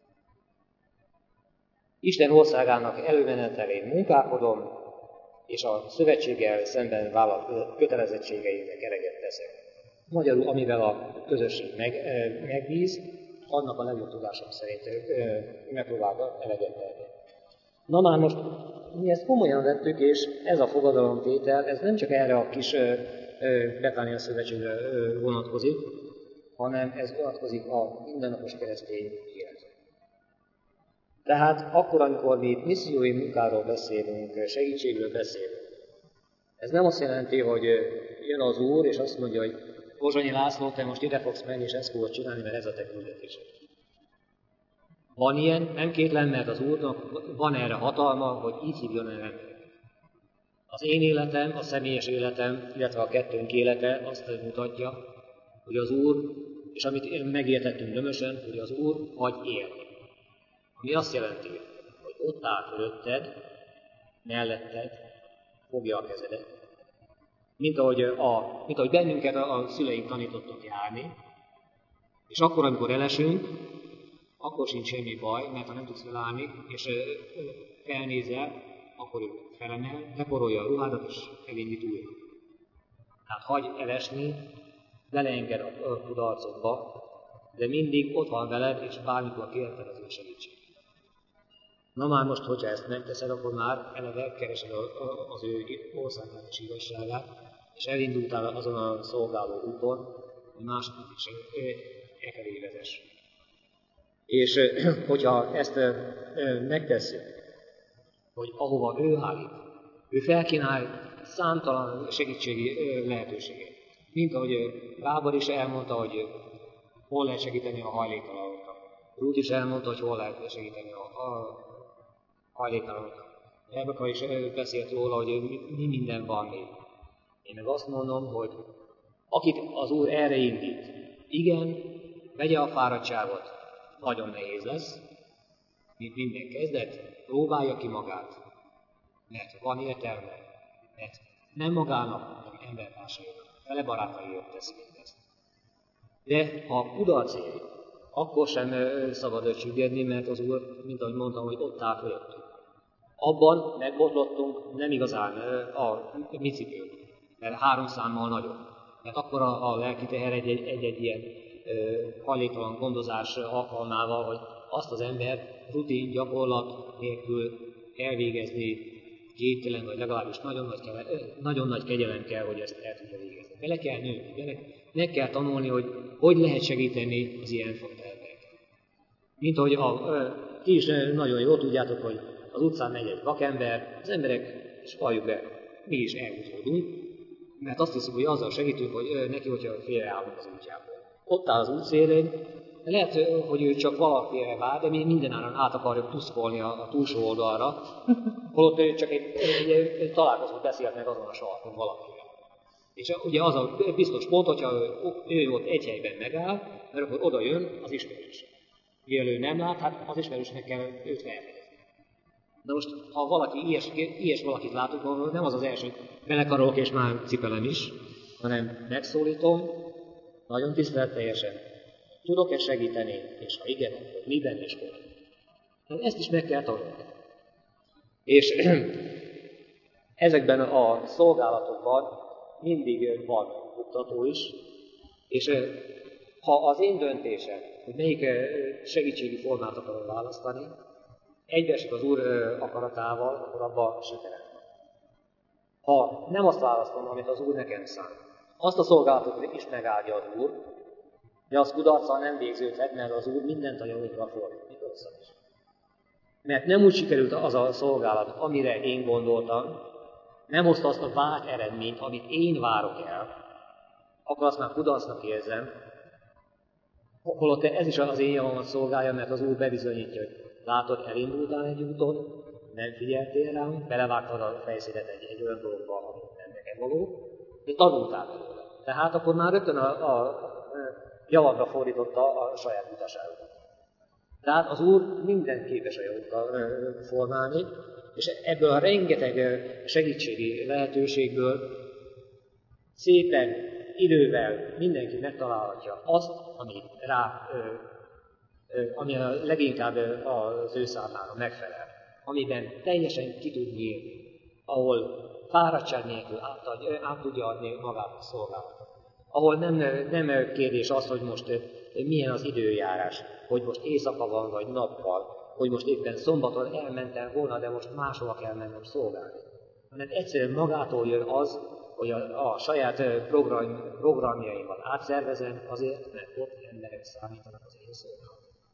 Isten országának előmenetelén munkálkodom, és a szövetséggel szemben vállalt kötelezettségeinek eleget teszek. Magyarul, amivel a közösség meg, megbíz, annak a legjobb tudásom szerint megpróbálta eleget tenni. Na már most mi ezt komolyan vettük, és ez a fogadalomtétel, ez nem csak erre a kis Betánia szövetségre vonatkozik, hanem ez vonatkozik a mindennapos keresztény életre. Tehát akkor, amikor mi missziói munkáról beszélünk, segítségről beszélünk, ez nem azt jelenti, hogy jön az Úr, és azt mondja, hogy Pozsonyi László, te most ide fogsz menni, és ezt fogod csinálni, mert ez a te küldetésed. Van ilyen, nem kétlem, mert az Úrnak van erre hatalma, hogy így hívjon el embereket. Az én életem, a személyes életem, illetve a kettőnk élete azt mutatja, hogy az Úr, és amit megértettünk dömösen, hogy az Úr hagy élni. Ami azt jelenti, hogy ott áll fölötted, melletted, fogja a kezedet. Mint ahogy, a, mint ahogy bennünket a, a szüleink tanítottak járni, és akkor, amikor elesünk, akkor sincs semmi baj, mert ha nem tudsz felállni, és felnézel, akkor ő felemel, leporolja a ruhádat, és elindít újra. Tehát hagyj elesni, beleenged a kudarcodba, de mindig ott van veled, és bármikor kérted az ő segítséget. Na már most, hogyha ezt megteszed, akkor már eleve keresed az ő országát és igazságát, és elindultál azon a szolgáló úton, hogy másoknak is e felé vezess. És hogyha ezt megtesszük, hogy ahova ő állít, ő felkínál számtalan segítségi lehetőséget. Mint ahogy Gábor is elmondta, hogy hol lehet segíteni a hajléktalanoknak. Ruth is elmondta, hogy hol lehet segíteni a, a hajléktalanoknak. Rebeka is beszélt róla, hogy mi minden van még. Én meg azt mondom, hogy akit az Úr erre indít, igen, vegye a fáradtságot, nagyon nehéz lesz, mint minden kezdet, próbálja ki magát, mert van értelme, mert nem magának, hanem embertársainak, fele barátaiért teszi mindezt. De ha kudarc éri, akkor sem szabad csüggedni, mert az Úr, mint ahogy mondtam, hogy ott állt fölöttünk. Abban megbotlottunk nem igazán a mi cipőnk, mert három számmal nagyobb. Mert akkor a, a lelki teher egy-egy ilyen hajléktalan gondozás alkalmával, hogy azt az ember rutin gyakorlat nélkül elvégezni képtelen, vagy legalábbis nagyon nagy, kele, nagyon nagy kegyelem kell, hogy ezt el tudja végezni. Bele kell nőni, bele, meg kell tanulni, hogy hogy lehet segíteni az ilyen fajta embereket. Mint ahogy a, ti is nagyon jól tudjátok, hogy az utcán megy egy vakember, az emberek, és valljuk be, mi is elhúzódunk, mert azt hiszük, hogy azzal segítünk, hogy neki, hogyha félreállunk az útjából. Ott áll az útszélén, lehet, hogy ő csak valakire vár, de mi mindenáron át akarjuk tuszkolni a, a túlsó oldalra, holott ő csak egy, egy, egy, egy találkozót beszélt meg azon a sarkon valakivel. És ugye az a biztos pont, hogyha ő, ő ott egy helyben megáll, mert akkor oda jön az ismerős. Mivel ő nem lát, hát az ismerősnek kell őt felfedezni. De most, ha valaki ilyes, ilyes valakit látok, nem az az első, belekarolok és már cipelem is, hanem megszólítom, nagyon tiszteletteljesen. Tudok-e segíteni, és ha igen, akkor miben és hol? Ezt is meg kell tanulni. És ezekben a szolgálatokban mindig van oktató is, és ha az én döntésem, hogy melyik segítségi formát akarom választani, egybeesik az Úr akaratával, akkor abban sikerem. Ha nem azt választom, amit az Úr nekem szán, azt a szolgálatot is megáldja az Úr, de az kudarccal nem végződhet, mert az Úr mindent a javunkra fordít, még rosszat is. Mert nem úgy sikerült az a szolgálat, amire én gondoltam, nem hozta azt a várt eredményt, amit én várok el, akkor azt már kudarcnak érzem, holott ez is az én javamat szolgálja, mert az Úr bebizonyítja, hogy látod, elindultál egy úton, nem figyeltél rám, belevágtad a fejszédet egy, egy olyan dologba, ami nem neked való, és tanultál belőle. Tehát akkor már rögtön a, a, a javakra fordította a saját utaságot. Tehát az Úr mindent képes a javukra formálni, és ebből a rengeteg segítségi lehetőségből szépen, idővel mindenki megtalálhatja azt, ami rá, ami a leginkább az ő számára megfelel, amiben teljesen ki tud nyílni, ahol fáradtság nélkül át, át tudja adni magát a szolgálatot. Ahol nem, nem kérdés az, hogy most milyen az időjárás, hogy most éjszaka van, vagy nappal, hogy most éppen szombaton elmentem volna, de most máshova kell mennem szolgálni. Hanem egyszerűen magától jön az, hogy a, a saját program, programjaimat átszervezem azért, mert ott emberek számítanak az én szolgálatom.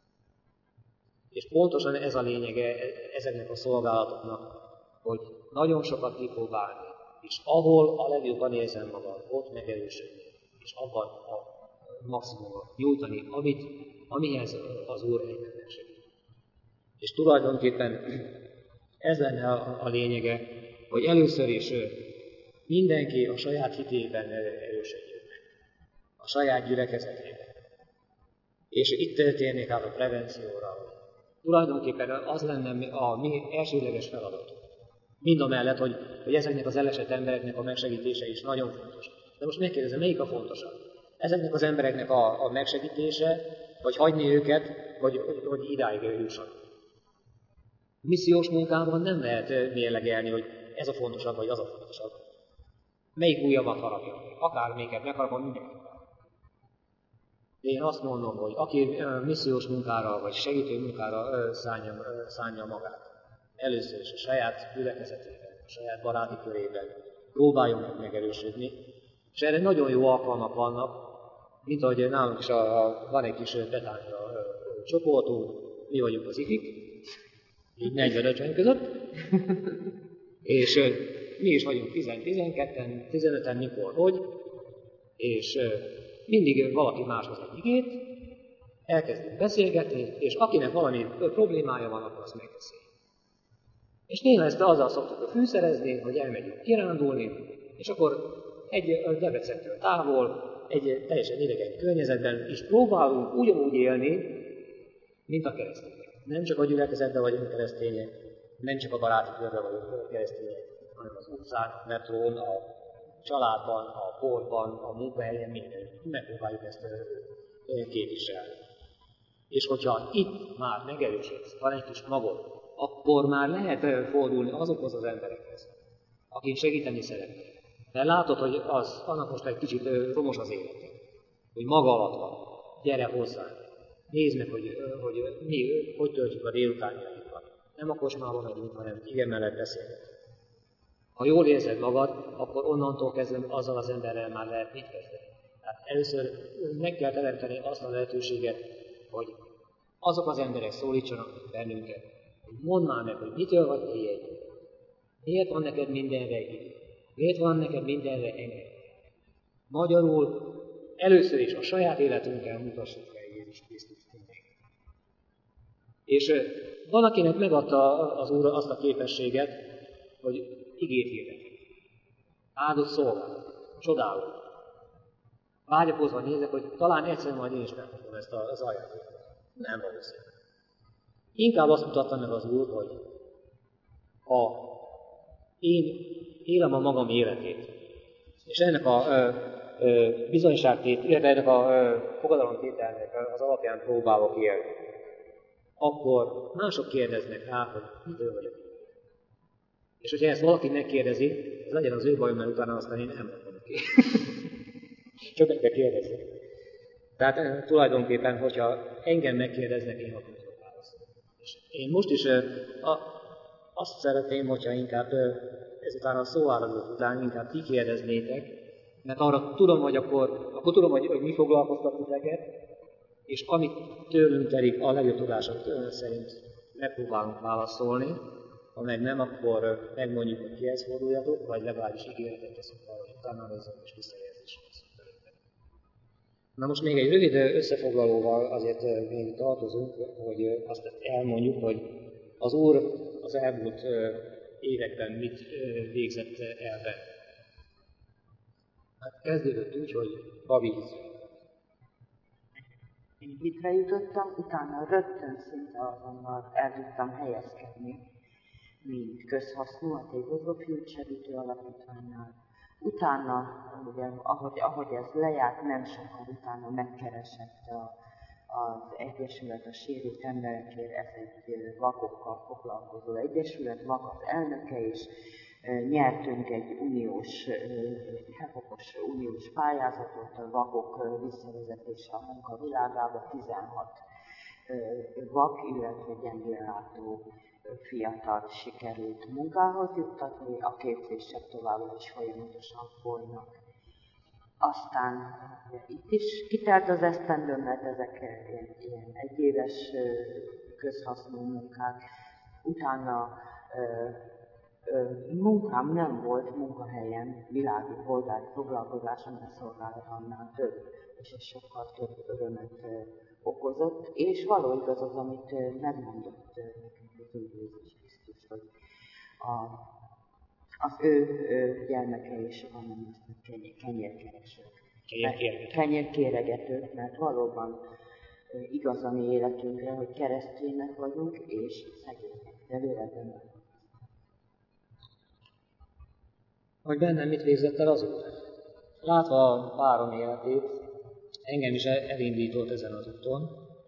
És pontosan ez a lényege ezeknek a szolgálatoknak, hogy nagyon sokat kipróbálni, és ahol a legjobban érzem magam, ott megerősödni, és abban a maximumot nyújtani, amit, amihez az Úr egyben megsegít. És tulajdonképpen ez lenne a, a lényege, hogy először is mindenki a saját hitében erősödjön meg, a saját gyülekezetében. És itt térnék át a prevencióra, hogy tulajdonképpen az lenne a mi elsődleges feladatunk. Mindamellett, hogy, hogy ezeknek az elesett embereknek a megsegítése is nagyon fontos. De most megkérdezem, melyik a fontosabb? Ezeknek az embereknek a, a megsegítése, vagy hagyni őket, hogy, hogy idáig jussanak. A missziós munkában nem lehet mérlegelni, hogy ez a fontosabb, vagy az a fontosabb. Melyik újabbat harapja? Akármelyiket megharapom, mindenki. Én azt mondom, hogy aki missziós munkára, vagy segítő munkára szánja, szánja magát, először is a saját gyülekezetében, a saját baráti körében próbáljon meg megerősödni, és erre nagyon jó alkalmak vannak, mint ahogy nálunk is a, a, van egy kis Betánia csoportunk, mi vagyunk az ifik, így negyven-ötven között, és mi is vagyunk tíz-tizenketten, tizenöten, mikor, hogy, és mindig valaki máshoz egy igét, elkezdünk beszélgetni, és akinek valami problémája van, akkor azt megbeszél. És néha ezt azzal szoktuk fűszerezni, hogy elmegyünk kirándulni, és akkor egy Debrecentől távol, egy teljesen idegen környezetben is próbálunk ugyanúgy élni, mint a keresztények. Nem csak a gyülekezetben vagyunk keresztények, nem csak a baráti körben vagyunk keresztények, hanem az utcán, a metrón, a családban, a boltban, a munkahelyen, minden. Megpróbáljuk ezt képviselni. És hogyha itt már megerősödsz, van egy kis magod, akkor már lehet fordulni azokhoz az emberekhez, akik segíteni szeretnék. Mert látod, hogy az, annak most egy kicsit romos az élete, hogy maga alatt van, gyere hozzánk, nézd meg, hogy, hogy mi, hogy töltjük a délutánjainkat. Nem a kocsmába megyünk, hanem igen mellett beszélgetünk. Ha jól érzed magad, akkor onnantól kezdve azzal az emberrel már lehet mit kezdeni. Tehát először meg kell teremteni azt a lehetőséget, hogy azok az emberek szólítsanak bennünket. Mondd már meg, hogy mitől vagy ilyen. Miért van neked mindenre idő? Miért van neked mindenre engedély? Magyarul először is a saját életünkkel mutassuk fel Jézus Krisztust tényleg. És valakinek megadta az Úr azt a képességet, hogy igét hirdetik. Áldott szolgálat, csodáló. Vágyakozva nézek, hogy talán egyszer majd én is megkapom ezt az ajándékot. Nem valószínű. Inkább azt mutatta meg az Úr, hogy ha én élem a magam életét, és ennek a ö, ö, bizonyságtét, illetve ennek a ö, fogadalomtételnek az alapján próbálok élni, akkor mások kérdeznek rá, hogy mitől vagyok. És hogyha ezt valaki megkérdezi, ez legyen az ő bajom, mert utána aztán én nem mondom neki. Csak meg kell kérdezni. Tehát e, tulajdonképpen, hogyha engem megkérdeznek, én akkor tudok válaszolni. És én most is e, a, azt szeretném, hogyha inkább e, ezután a szóáradók után inkább ti kérdeznétek, mert arra tudom, hogy akkor, akkor tudom, hogy, hogy mi foglalkoztat titeket, és amit tőlünk telik, a legjobb tudások szerint megpróbálunk válaszolni. Ha meg nem, akkor megmondjuk, hogy kihez forduljatok, vagy legalábbis ígéretet teszünk arra, hogy utána nézzünk és visszajelzést lesz. Na most még egy rövid összefoglalóval azért még tartozunk, hogy azt elmondjuk, hogy az Úr az elmúlt években mit végzett el be. Hát kezdődött úgy, hogy Bavíz. Én vitre jutottam, utána rögtön szinte azonnal el tudtam helyezkedni, mint közhasznú a Table Future alapítványnál. Utána, ugye, ahogy, ahogy ez lejárt, nem sokkal utána megkeresett a, az Egyesület a sérült emberekért, ez egy vakokkal foglalkozó egyesület, vak az elnöke, és nyertünk egy uniós, hepopos uniós pályázatot, a vakok visszavezetése a munka világába, tizenhat vak, illetve gyengéllátó fiatal sikerült munkához juttatni, a képzések továbbra is folyamatosan folynak. Aztán itt is kitelt az esztendő, mert ezek ilyen, ilyen egyéves közhasznú munkák. Utána ö, ö, munkám nem volt munkahelyen, világi polgári foglalkozáson, de szolgálat annál több, és ez sokkal több örömet ö, okozott, és való igaz az, amit ö, megmondott ö, az Úr Jézus Krisztus, hogy a, az ő, ő gyermeke is van, amit kenyérkeresők, kenyérkéregetők, mert valóban igaz a mi életünkre, hogy keresztények vagyunk, és szegények, de lélekben vagyunk. Hogy bennem mit végzett el az Úr? Látva a párom életét, engem is elindított ezen az úton,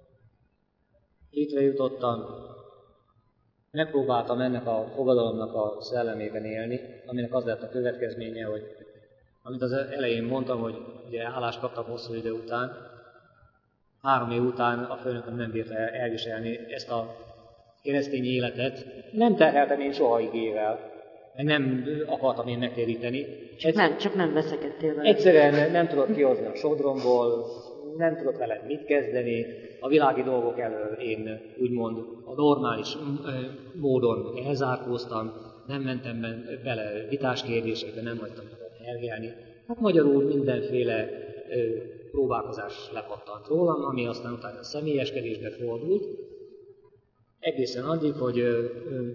Hitre jutottam, megpróbáltam ennek a fogadalomnak a szellemében élni, aminek az lett a következménye, hogy amit az elején mondtam, hogy ugye állást kaptam hosszú idő után, három év után a főnököm nem bírta elviselni ezt a keresztény életet. Nem terheltem én soha igével, nem akartam én megtéríteni. Csak, Egyszer... nem, csak nem veszekedtél vele. Egyszerűen nem tudott kihozni a sodromból, nem tudott vele mit kezdeni. A világi dolgok elől én úgymond a normális módon elzárkóztam, nem mentem bele vitás kérdésekbe, nem hagytam hergelni. Hát magyarul mindenféle ö, próbálkozás lepattant rólam, ami aztán utána a személyeskedésbe fordult. Egészen addig, hogy ö, ö,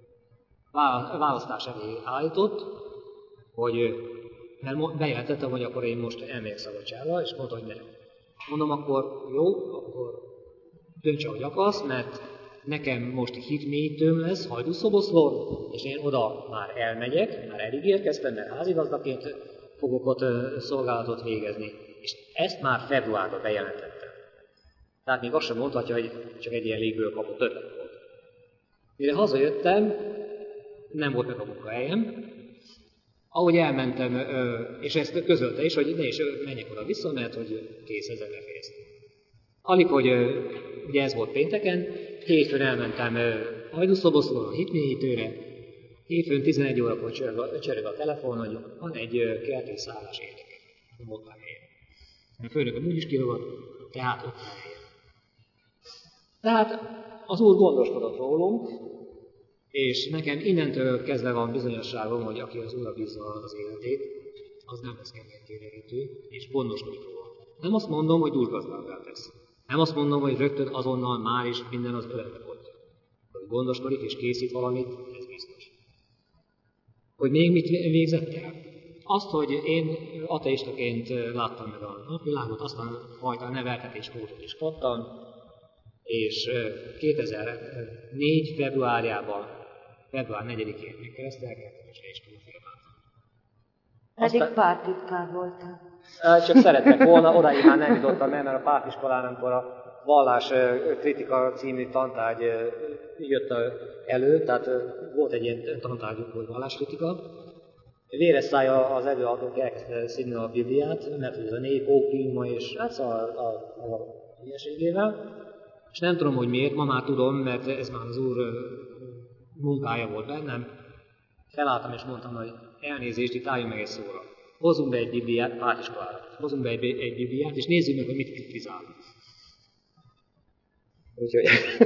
választás elé állított, hogy ö, mert bejelentettem, hogy akkor én most elmegyek szabadságra, és mondta, hogy nem. Mondom, akkor jó, akkor dönts, ahogy akarsz, mert nekem most hitmélyítőm lesz Hajdúszoboszlón, és én oda már elmegyek, már elígérkeztem, mert házigazdaként fogok ott szolgálatot végezni. És ezt már februárban bejelentettem. Tehát még azt sem mondhatja, hogy csak egy ilyen légből kapott ötlet volt. Mire hazajöttem, nem volt meg a munkahelyem. Ahogy elmentem, és ezt közölte is, hogy ne is menjek oda vissza, mert hogy kész, ezzel befejeztem. Alig, hogy ugye ez volt pénteken, hétfőn elmentem Hajdúszoboszlón a hitmélyítőre, hétfőn tizenegy órakor csörög a telefon, hogy van egy kertészállás érdeke. Nem ott van helyen. A főnököm úgyis kiragadt, tehát ott van helyen. Tehát az Úr gondoskodott rólunk, és nekem innentől kezdve van bizonyosságom, hogy aki az Úrra bízza az életét, az nem lesz keménykéregető, és gondoskodik róla. Nem azt mondom, hogy túlgazdálgá tesz. Nem azt mondom, hogy rögtön azonnal már is minden az öletbe volt. Hogy gondoskodik és készít valamit, ez biztos. Hogy még mit végzett el? Azt, hogy én ateistaként láttam meg a napvilágot, aztán fajta neveltetésmódot is kaptam, és kétezer-négy februárjában, február negyedikén megkeresztelkedtem, és le is konfirmáltam. Pedig pártitkár voltál. Csak szerettek volna, odáig már nem jutottam el, mert a pártiskolán, amikor a vallás kritika című tantárgy jött elő, tehát volt egy ilyen tantárgyuk, hogy valláskritika. Véres szája az előadók elkezdte szidni a Bibliát, mert ez a nép ópiuma és hát szóval a, a, a hülyeségével. És nem tudom, hogy miért, ma már tudom, mert ez már az Úr munkája volt bennem. Felálltam és mondtam, hogy elnézést, itt álljunk meg egy szóra. Hozzunk be egy Bibliát, pártiskolára. Hozzunk be egy, egy Bibliát, és nézzük meg, hogy mit kritizálunk. Úgyhogy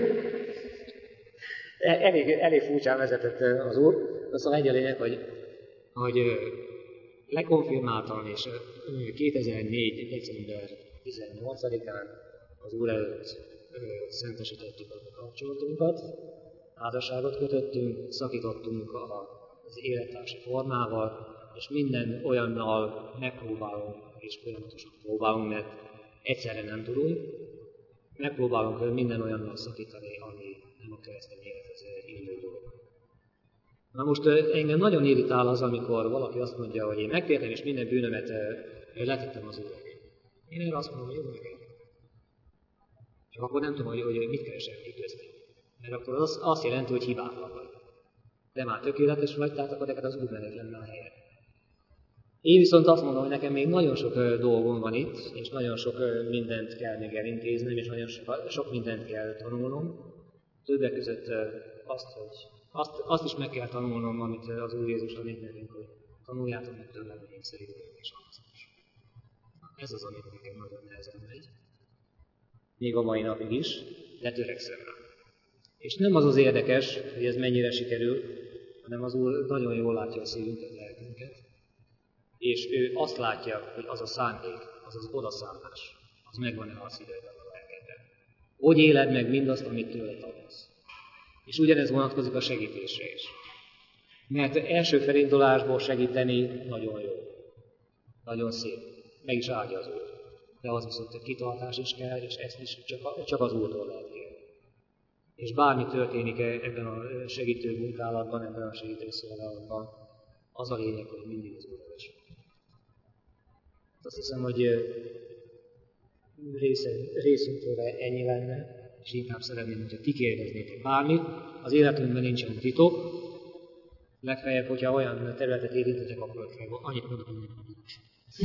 elég, elég furcsán vezetett az Úr. Szóval egy a lényeg, hogy, hogy lekonfirmáltam, és kétezer-négy. december tizennyolcadikán az Úr előtt szentesítettük a kapcsolatunkat, házasságot kötöttünk, szakítottunk az élettársi formával, és minden olyannal megpróbálunk, és folyamatosan próbálunk, mert egyszerre nem tudunk, megpróbálunk minden olyannal szakítani, ami nem a keresztény élethez illő dolog. Na most engem nagyon irritál az, amikor valaki azt mondja, hogy én megtértem, és minden bűnömet letettem az Úr elé. Én erre azt mondom, hogy jó neked. Csak akkor nem tudom, hogy, hogy mit keresem itt közben. Mert akkor az azt jelenti, hogy hibátlan vagy. De már tökéletes vagy, tehát akkor neked az Úr mellett lenne a helyen. Én viszont azt mondom, hogy nekem még nagyon sok dolgom van itt, és nagyon sok mindent kell még elintéznem, és nagyon sok, sok mindent kell tanulnom. Többek között azt, hogy azt, azt is meg kell tanulnom, amit az Úr Jézus tanít nekünk, hogy tanuljátok meg tőlem, hogy én szerint vagyok és alázat. Ez az, amit nekem nagyon nehezen megy. Még a mai napig is, de törekszem rá. És nem az az érdekes, hogy ez mennyire sikerül, hanem az Úr nagyon jól látja a szívünket, lelkünket, és ő azt látja, hogy az a szándék, az az odaszállás, az megvan-e a szívedben, a lelkedben. Hogy éled meg mindazt, amit tőle tanulsz. És ugyanez vonatkozik a segítésre is. Mert első felindulásból segíteni nagyon jó. Nagyon szép. Meg is áldja az Úr. De az viszont egy kitartás is kell, és ezt is csak, csak az Úrtól lehet élni. És bármi történik ebben a segítő munkálatban, ebben a segítő szolgálatban, az a lényeg, hogy mindig az Úr vezet. Azt hiszem, hogy része, részünkről ennyi lenne. és inkább szeretném, hogyha ti kérdeznétek bármit. Az életünkben nincsen titok, legfeljebb, hogyha olyan területet érintetek, akkor annyit mondok, hogy nem titkos.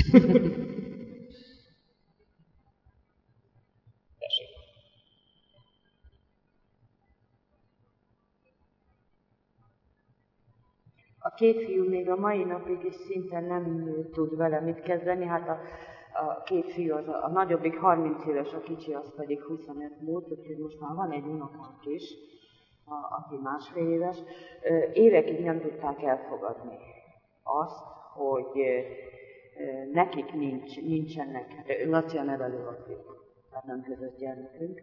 Tessék. A két fiú még a mai napig is szinte nem tud vele mit kezdeni, hát a, a két fiú, az a, a nagyobbik harminc éves, a kicsi az pedig huszonöt múlt, úgyhogy most már van egy unokánk is, a, aki másfél éves. Évekig nem tudták elfogadni azt, hogy nekik nincs, nincsenek, Laci a nevelőapjuk, tehát nem közös gyermekünk.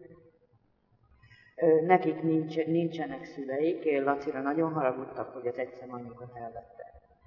Nekik nincs, nincsenek szüleik, Lacira nagyon haragudtak, hogy az egyszer anyjukat elvette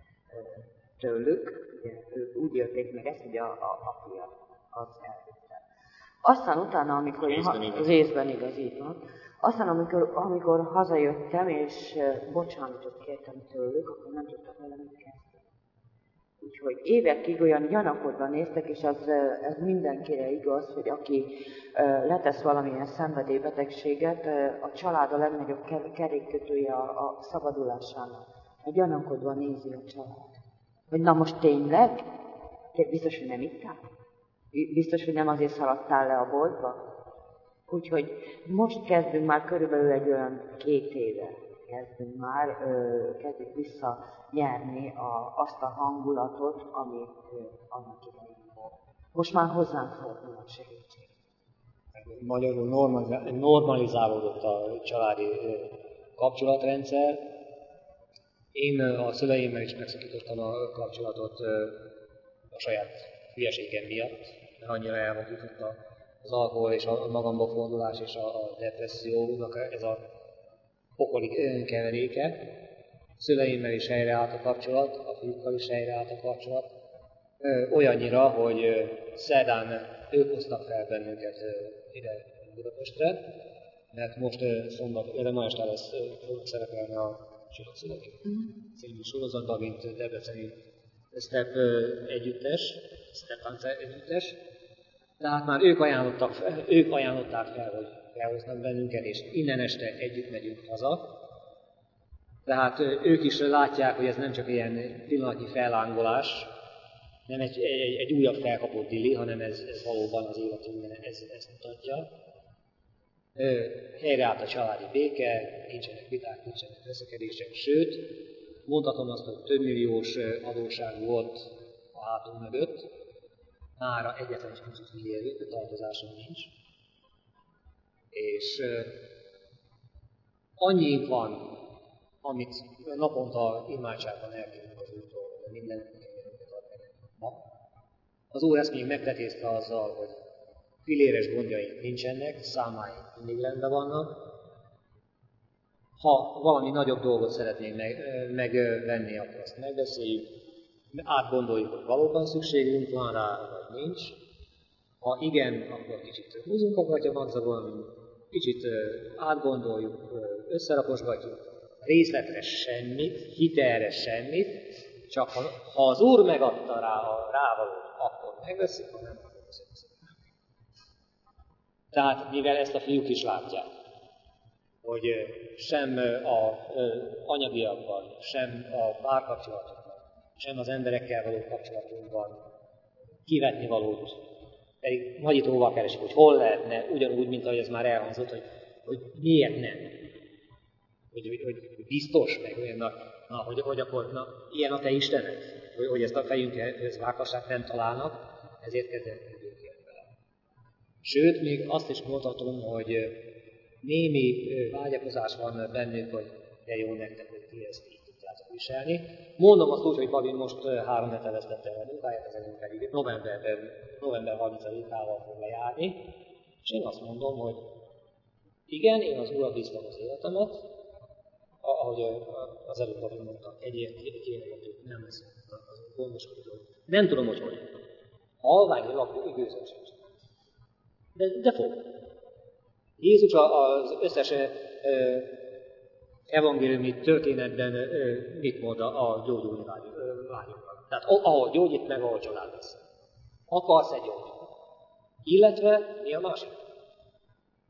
tőlük. Ugye, ők úgy élték meg ezt, hogy a, a apja az elvitte. Aztán utána, amikor részben igaz, részben igaz így van, aztán amikor, amikor hazajöttem és bocsánatot kértem tőlük, akkor nem tudtak vele mit kezdeni. Úgyhogy évekig olyan gyanakodva néztek, és az, ez mindenkire igaz, hogy aki letesz valamilyen szenvedélybetegséget, a család a legnagyobb kerékkötője a, a szabadulásának. A gyanakodva nézi a család. Hogy na most tényleg? Biztos, hogy nem ittál? Biztos, hogy nem azért szaladtál le a boltba? Úgyhogy most kezdünk már körülbelül egy olyan két éve. Kezdünk már, ö, kezdjük visszanyerni a, azt a hangulatot, ami ö, annak idején volt. Most már hozzánk fordul a segítség. Magyarul normalizálódott a családi ö, kapcsolatrendszer. Én ö, a szüleimmel is megszakítottam a kapcsolatot ö, a saját hülyeségem miatt, mert annyira elmondított az alkohol és a magamba fordulás és a, a depressziónak ez a pokoli keveréke. A szüleimmel is helyreállt a kapcsolat, a fiúkkal is helyreállt a kapcsolat. Ö, olyannyira, hogy ö, szerdán ők hoztak fel bennünket ö, ide Budapestre, mert most ö, szombat, de ma este lesz fognak szerepelni a Csillagszülők című sorozatban, mint debreceni Step együttes, Step tánc együttes. Tehát már ők ajánlottak, ők ajánlották fel, hogy felhoznak bennünket, és innen este együtt megyünk haza. Tehát ők is látják, hogy ez nem csak ilyen pillanatnyi fellángolás, nem egy, egy, egy újabb felkapott dili, hanem ez, ez valóban az életünkben ez, ezt mutatja. Helyreállt a családi béke, nincsenek viták, nincsenek veszekedések, sőt, mondhatom azt, hogy több milliós adósság volt a hátunk mögött, mára egyetlen egy húsz milliárd tartozásom nincs. És uh, annyi van, amit naponta imádságban elkérünk az Úrtól, hogy minden kegyelmet ad nekünk ma. Az Úr ezt még megtetézte azzal, hogy filéres gondjaink nincsenek, számáink mindig rendben vannak. Ha valami nagyobb dolgot szeretnénk meg, megvenni, akkor azt megbeszéljük, átgondoljuk, hogy valóban szükségünk van rá, vagy nincs. Ha igen, akkor kicsit húzunk a gatyamancabon, kicsit átgondoljuk, összeraposgatjuk, részletre semmit, hitelre semmit, csak ha, ha az Úr megadta rá a rávalót, akkor megveszik, ha nem, akkor veszünk. Tehát mivel ezt a fiúk is látják, hogy sem a anyagiakban, sem a párkapcsolatokban, sem az emberekkel való kapcsolatunkban kivetni valót, pedig nagyítóval keresik, hogy hol lehetne, ugyanúgy, mint ahogy ez már elhangzott, hogy, hogy miért nem. Hogy, hogy, hogy biztos, meg olyan, na, na, hogy, hogy akkor, na, ilyen a te Istened, hogy, hogy ezt a fejünkhez vághassák nem találnak, ezért kezdett időkért vele. Sőt, még azt is mondhatom, hogy némi vágyakozás van bennük, hogy de jó nektek, hogy ti ezt így tudjátok viselni. Mondom azt úgy, hogy Babin most három hete vesztette el a munkáját, ezen pedig novemberben, november harmincadikával fog lejárni, és én azt mondom, hogy igen, én az Úrra bíztam az életemet, ahogy az előbb Babin mondta, egyért kéregetőt nem lesz az gondoskodik, hogy nem tudom, hogy hogy. Halvány lakó igőzöm sincs. De, de fog. Jézus az összes ö, evangéliumi történetben ö, mit mond a gyógyulni vágyoknak. Tehát ahol gyógyít meg, ahol család lesz. Akarsz egy gyógyít. Illetve mi a másik?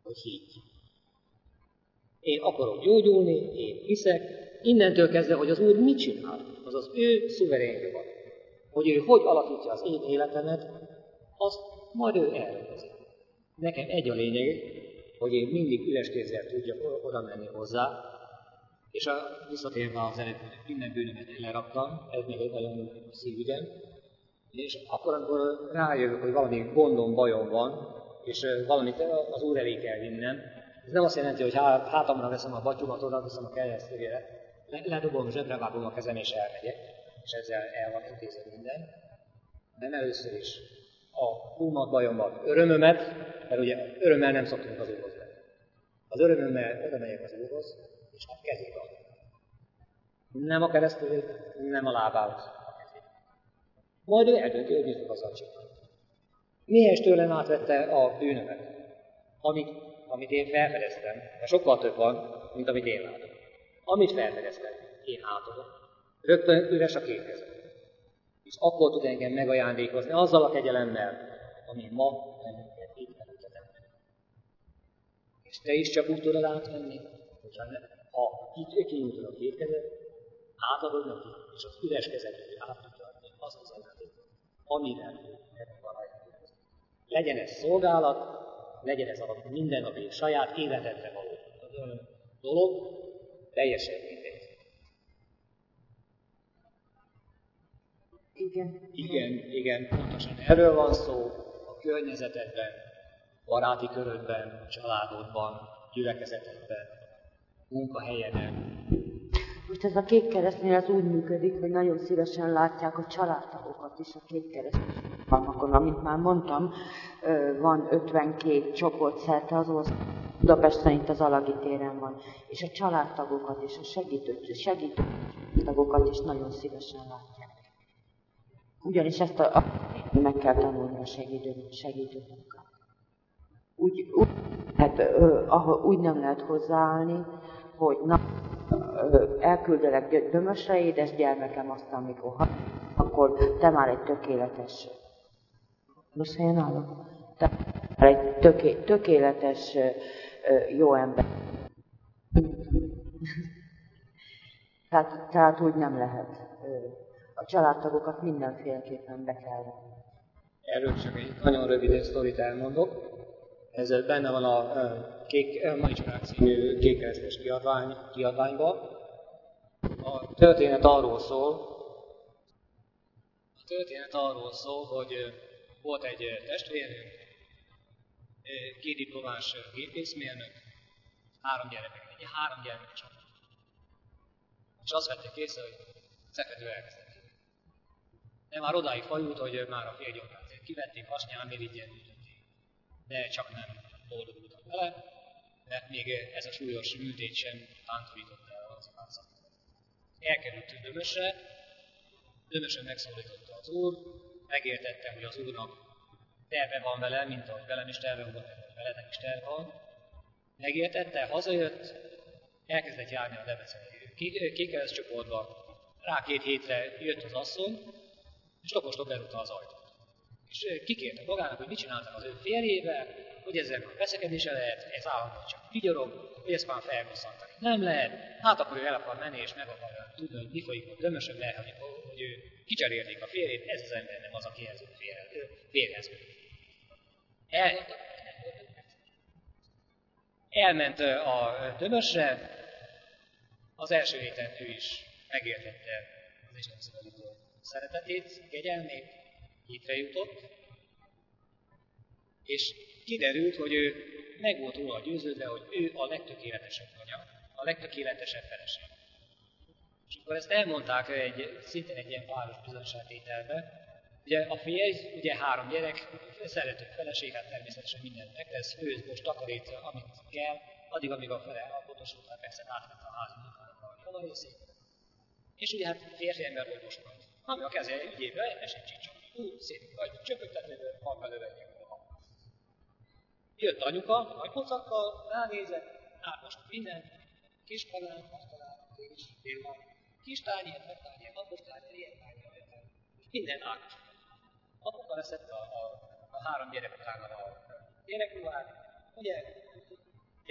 hogy higgy. Én akarok gyógyulni, én hiszek, innentől kezdve, hogy az Úr mit csinál, az az ő szuverén joga. Hogy ő hogy alakítja az én életemet, azt majd ő elrendezi. Nekem egy a lényeg, hogy én mindig üres kézzel tudjak oda menni hozzá, és a, visszatérve az előbb, minden bűnömet leraktam, ez még egy nagyon szívügyem, és akkor, amikor rájövök, hogy valami gondom, bajom van, és valamit az Úr elé kell vinnem, ez nem azt jelenti, hogy hátamra veszem a batyumat, oda viszem a keresztülére, ledobom, zsebre vágom a kezem és elmegyek, és ezzel el van intézve minden. Nem először is a búmat, bajomat, örömömet, mert ugye örömmel nem szoktunk az Úrhoz lenni. Az örömömmel oda megyek az Úrhoz, és a kezébe adom. Nem a keresztülét, nem a lábához, a kezébe. Majd ő eldönti, hogy mit fog azzal csinálni. Mihez tőlem átvette a bűnömet, amit, amit én felfedeztem, mert sokkal több van, mint amit én látok. Amit felfedeztem, én átadom. Rögtön üres a két kezem. És akkor tud engem megajándékozni azzal a kegyelemmel, ami ma bennünket itt előttetem. És te is csak úgy tudod átvenni, hogyha ne, ha így kinyújtod a két kezed, átadod neki, és az üres kezedre át tudja adni az az ajándékot, amivel nekünk van ajándékozni. Legyen ez szolgálat, legyen ez a mindennapi saját életedre való dolog, teljesen mindegy. Igen. Igen, igen, pontosan erről van szó a környezetedben, baráti körödben, családodban, gyülekezetedben, munkahelyeden. Most ez a kék keresztnél az úgy működik, hogy nagyon szívesen látják a családtagokat is a kék keresztnél. Amit már mondtam, van ötvenkét csoport szerte az ország. Budapest szerint az Alagi téren van, és a családtagokat és a segítő, segítő tagokat is nagyon szívesen látják. Ugyanis ezt a, a meg kell tanulni a segítő, segítő munkát. Úgy, úgy, hát, ö, ahol, úgy nem lehet hozzáállni, hogy na, ö, elküldelek Dömösre, édes gyermekem, aztán mikor ha, akkor te már egy tökéletes, most helyen állok, te már egy töké, tökéletes ö, jó ember. tehát, tehát úgy nem lehet. Ö, A családtagokat mindenféleképpen be kell venni. Erről csak egy nagyon rövid sztorit elmondok. Ez benne van a kék, Mai Család című kékkeresztes kiadvány, kiadványban. A történet arról szól, a történet arról szól, hogy volt egy testvérünk, két diplomás gépészmérnök, három gyermek, egy három gyermek család. És azt vették észre, hogy szekredő elkezdett. De már odáig fajult, hogy már a férgyomrát kivették, hasnyálmérigyen ütötték. De csak nem boldogultak vele, mert még ez a súlyos műtét sem tántorította el az állatot. Elkerült Dömösre, Dömösön megszólította az Úr, megértette, hogy az Úrnak terve van vele, mint ahogy velem is terve van, veletek is terve van. Megértette, hazajött, elkezdett járni a Debreceni kékeres csoportba. Rá két hétre jött az asszony, és okostól berúgta az ajtót. És kikérte magának, hogy mit csináltak az ő férjével, hogy ezzel már veszekedése lehet, ez állandóan csak vigyorog, hogy ezt már felbosszantani nem lehet, hát akkor ő el akar menni és meg akarja tudni, hogy mi folyik ott Dömösön, mert hogy, hogy ő kicserélték a férjét, ez az ember nem az, akihez férhez El, elment a Dömösre, az első héten ő is megértette az Isten szigorító szeretetét, kegyelmét, hitre jutott, és kiderült, hogy ő meg volt róla győződve, hogy ő a legtökéletesebb anya, a legtökéletesebb feleség. És akkor ezt elmondták egy, szintén egy ilyen páros bizonyságtételbe. Ugye a férj, ugye három gyerek, szerető feleség, hát természetesen mindent megtesz, főz, most takarít, amit kell, addig, amíg a fele alkotosul, tehát persze átvett a házi munkának a javarészét. És ugye hát férfi ember orvoskodott. Ami a keze ügyébe, esett csak úgy, szép vagy csöpögtetőből, van belőle egy Jött anyuka, nagy pocakkal, ránézett, átmostuk mindent, kis kanál, asztalán, kis félvan, kis tányér, meg tányér, napos tányér, ilyen tányér, ilyen minden átmostuk. Apuka leszett a, a, a három gyerek után a gyerekruhát, ugye,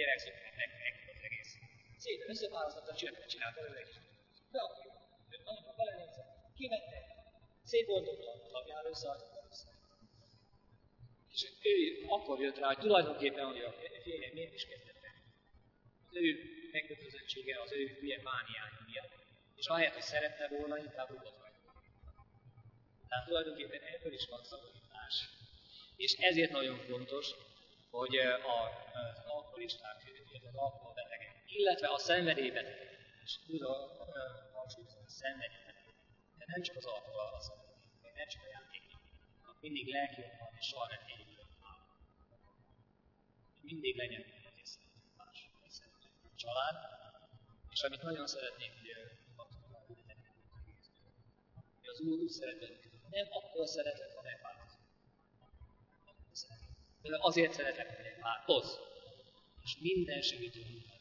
gyerekszokát meg, meg az egész. Szépen összepároztattam, csöppet csinált előre is. De akkor jött anyuka belenézett, kivette, szétbontottam, lapjára összeállítottam össze. És ő akkor jött rá, hogy tulajdonképpen, hogy a férjem miért is kezdett el. Az ő megkötözöttsége, az ő hülye mániája miatt. És ahelyett, hogy szerette volna, inkább rúgott hagyott. Tehát tulajdonképpen ebből is van szabadítás. És ezért nagyon fontos, hogy az alkoholisták, az alkoholbetegek, illetve a szenvedélybetegek, és újra hangsúlyozni a szenvedélybetegek, de nem csak az alkohol az, nem csak a játék, mindig lelki van, és soha nem egyébként áll. Mindig legyen egy szeretetás, egy szeretetás család, és amit nagyon szeretnék, hogy az Úr úgy szeret bennünket, nem akkor szeretlek, ha megváltozol. De azért szeretlek, hogy megváltoz. És minden segítő munkát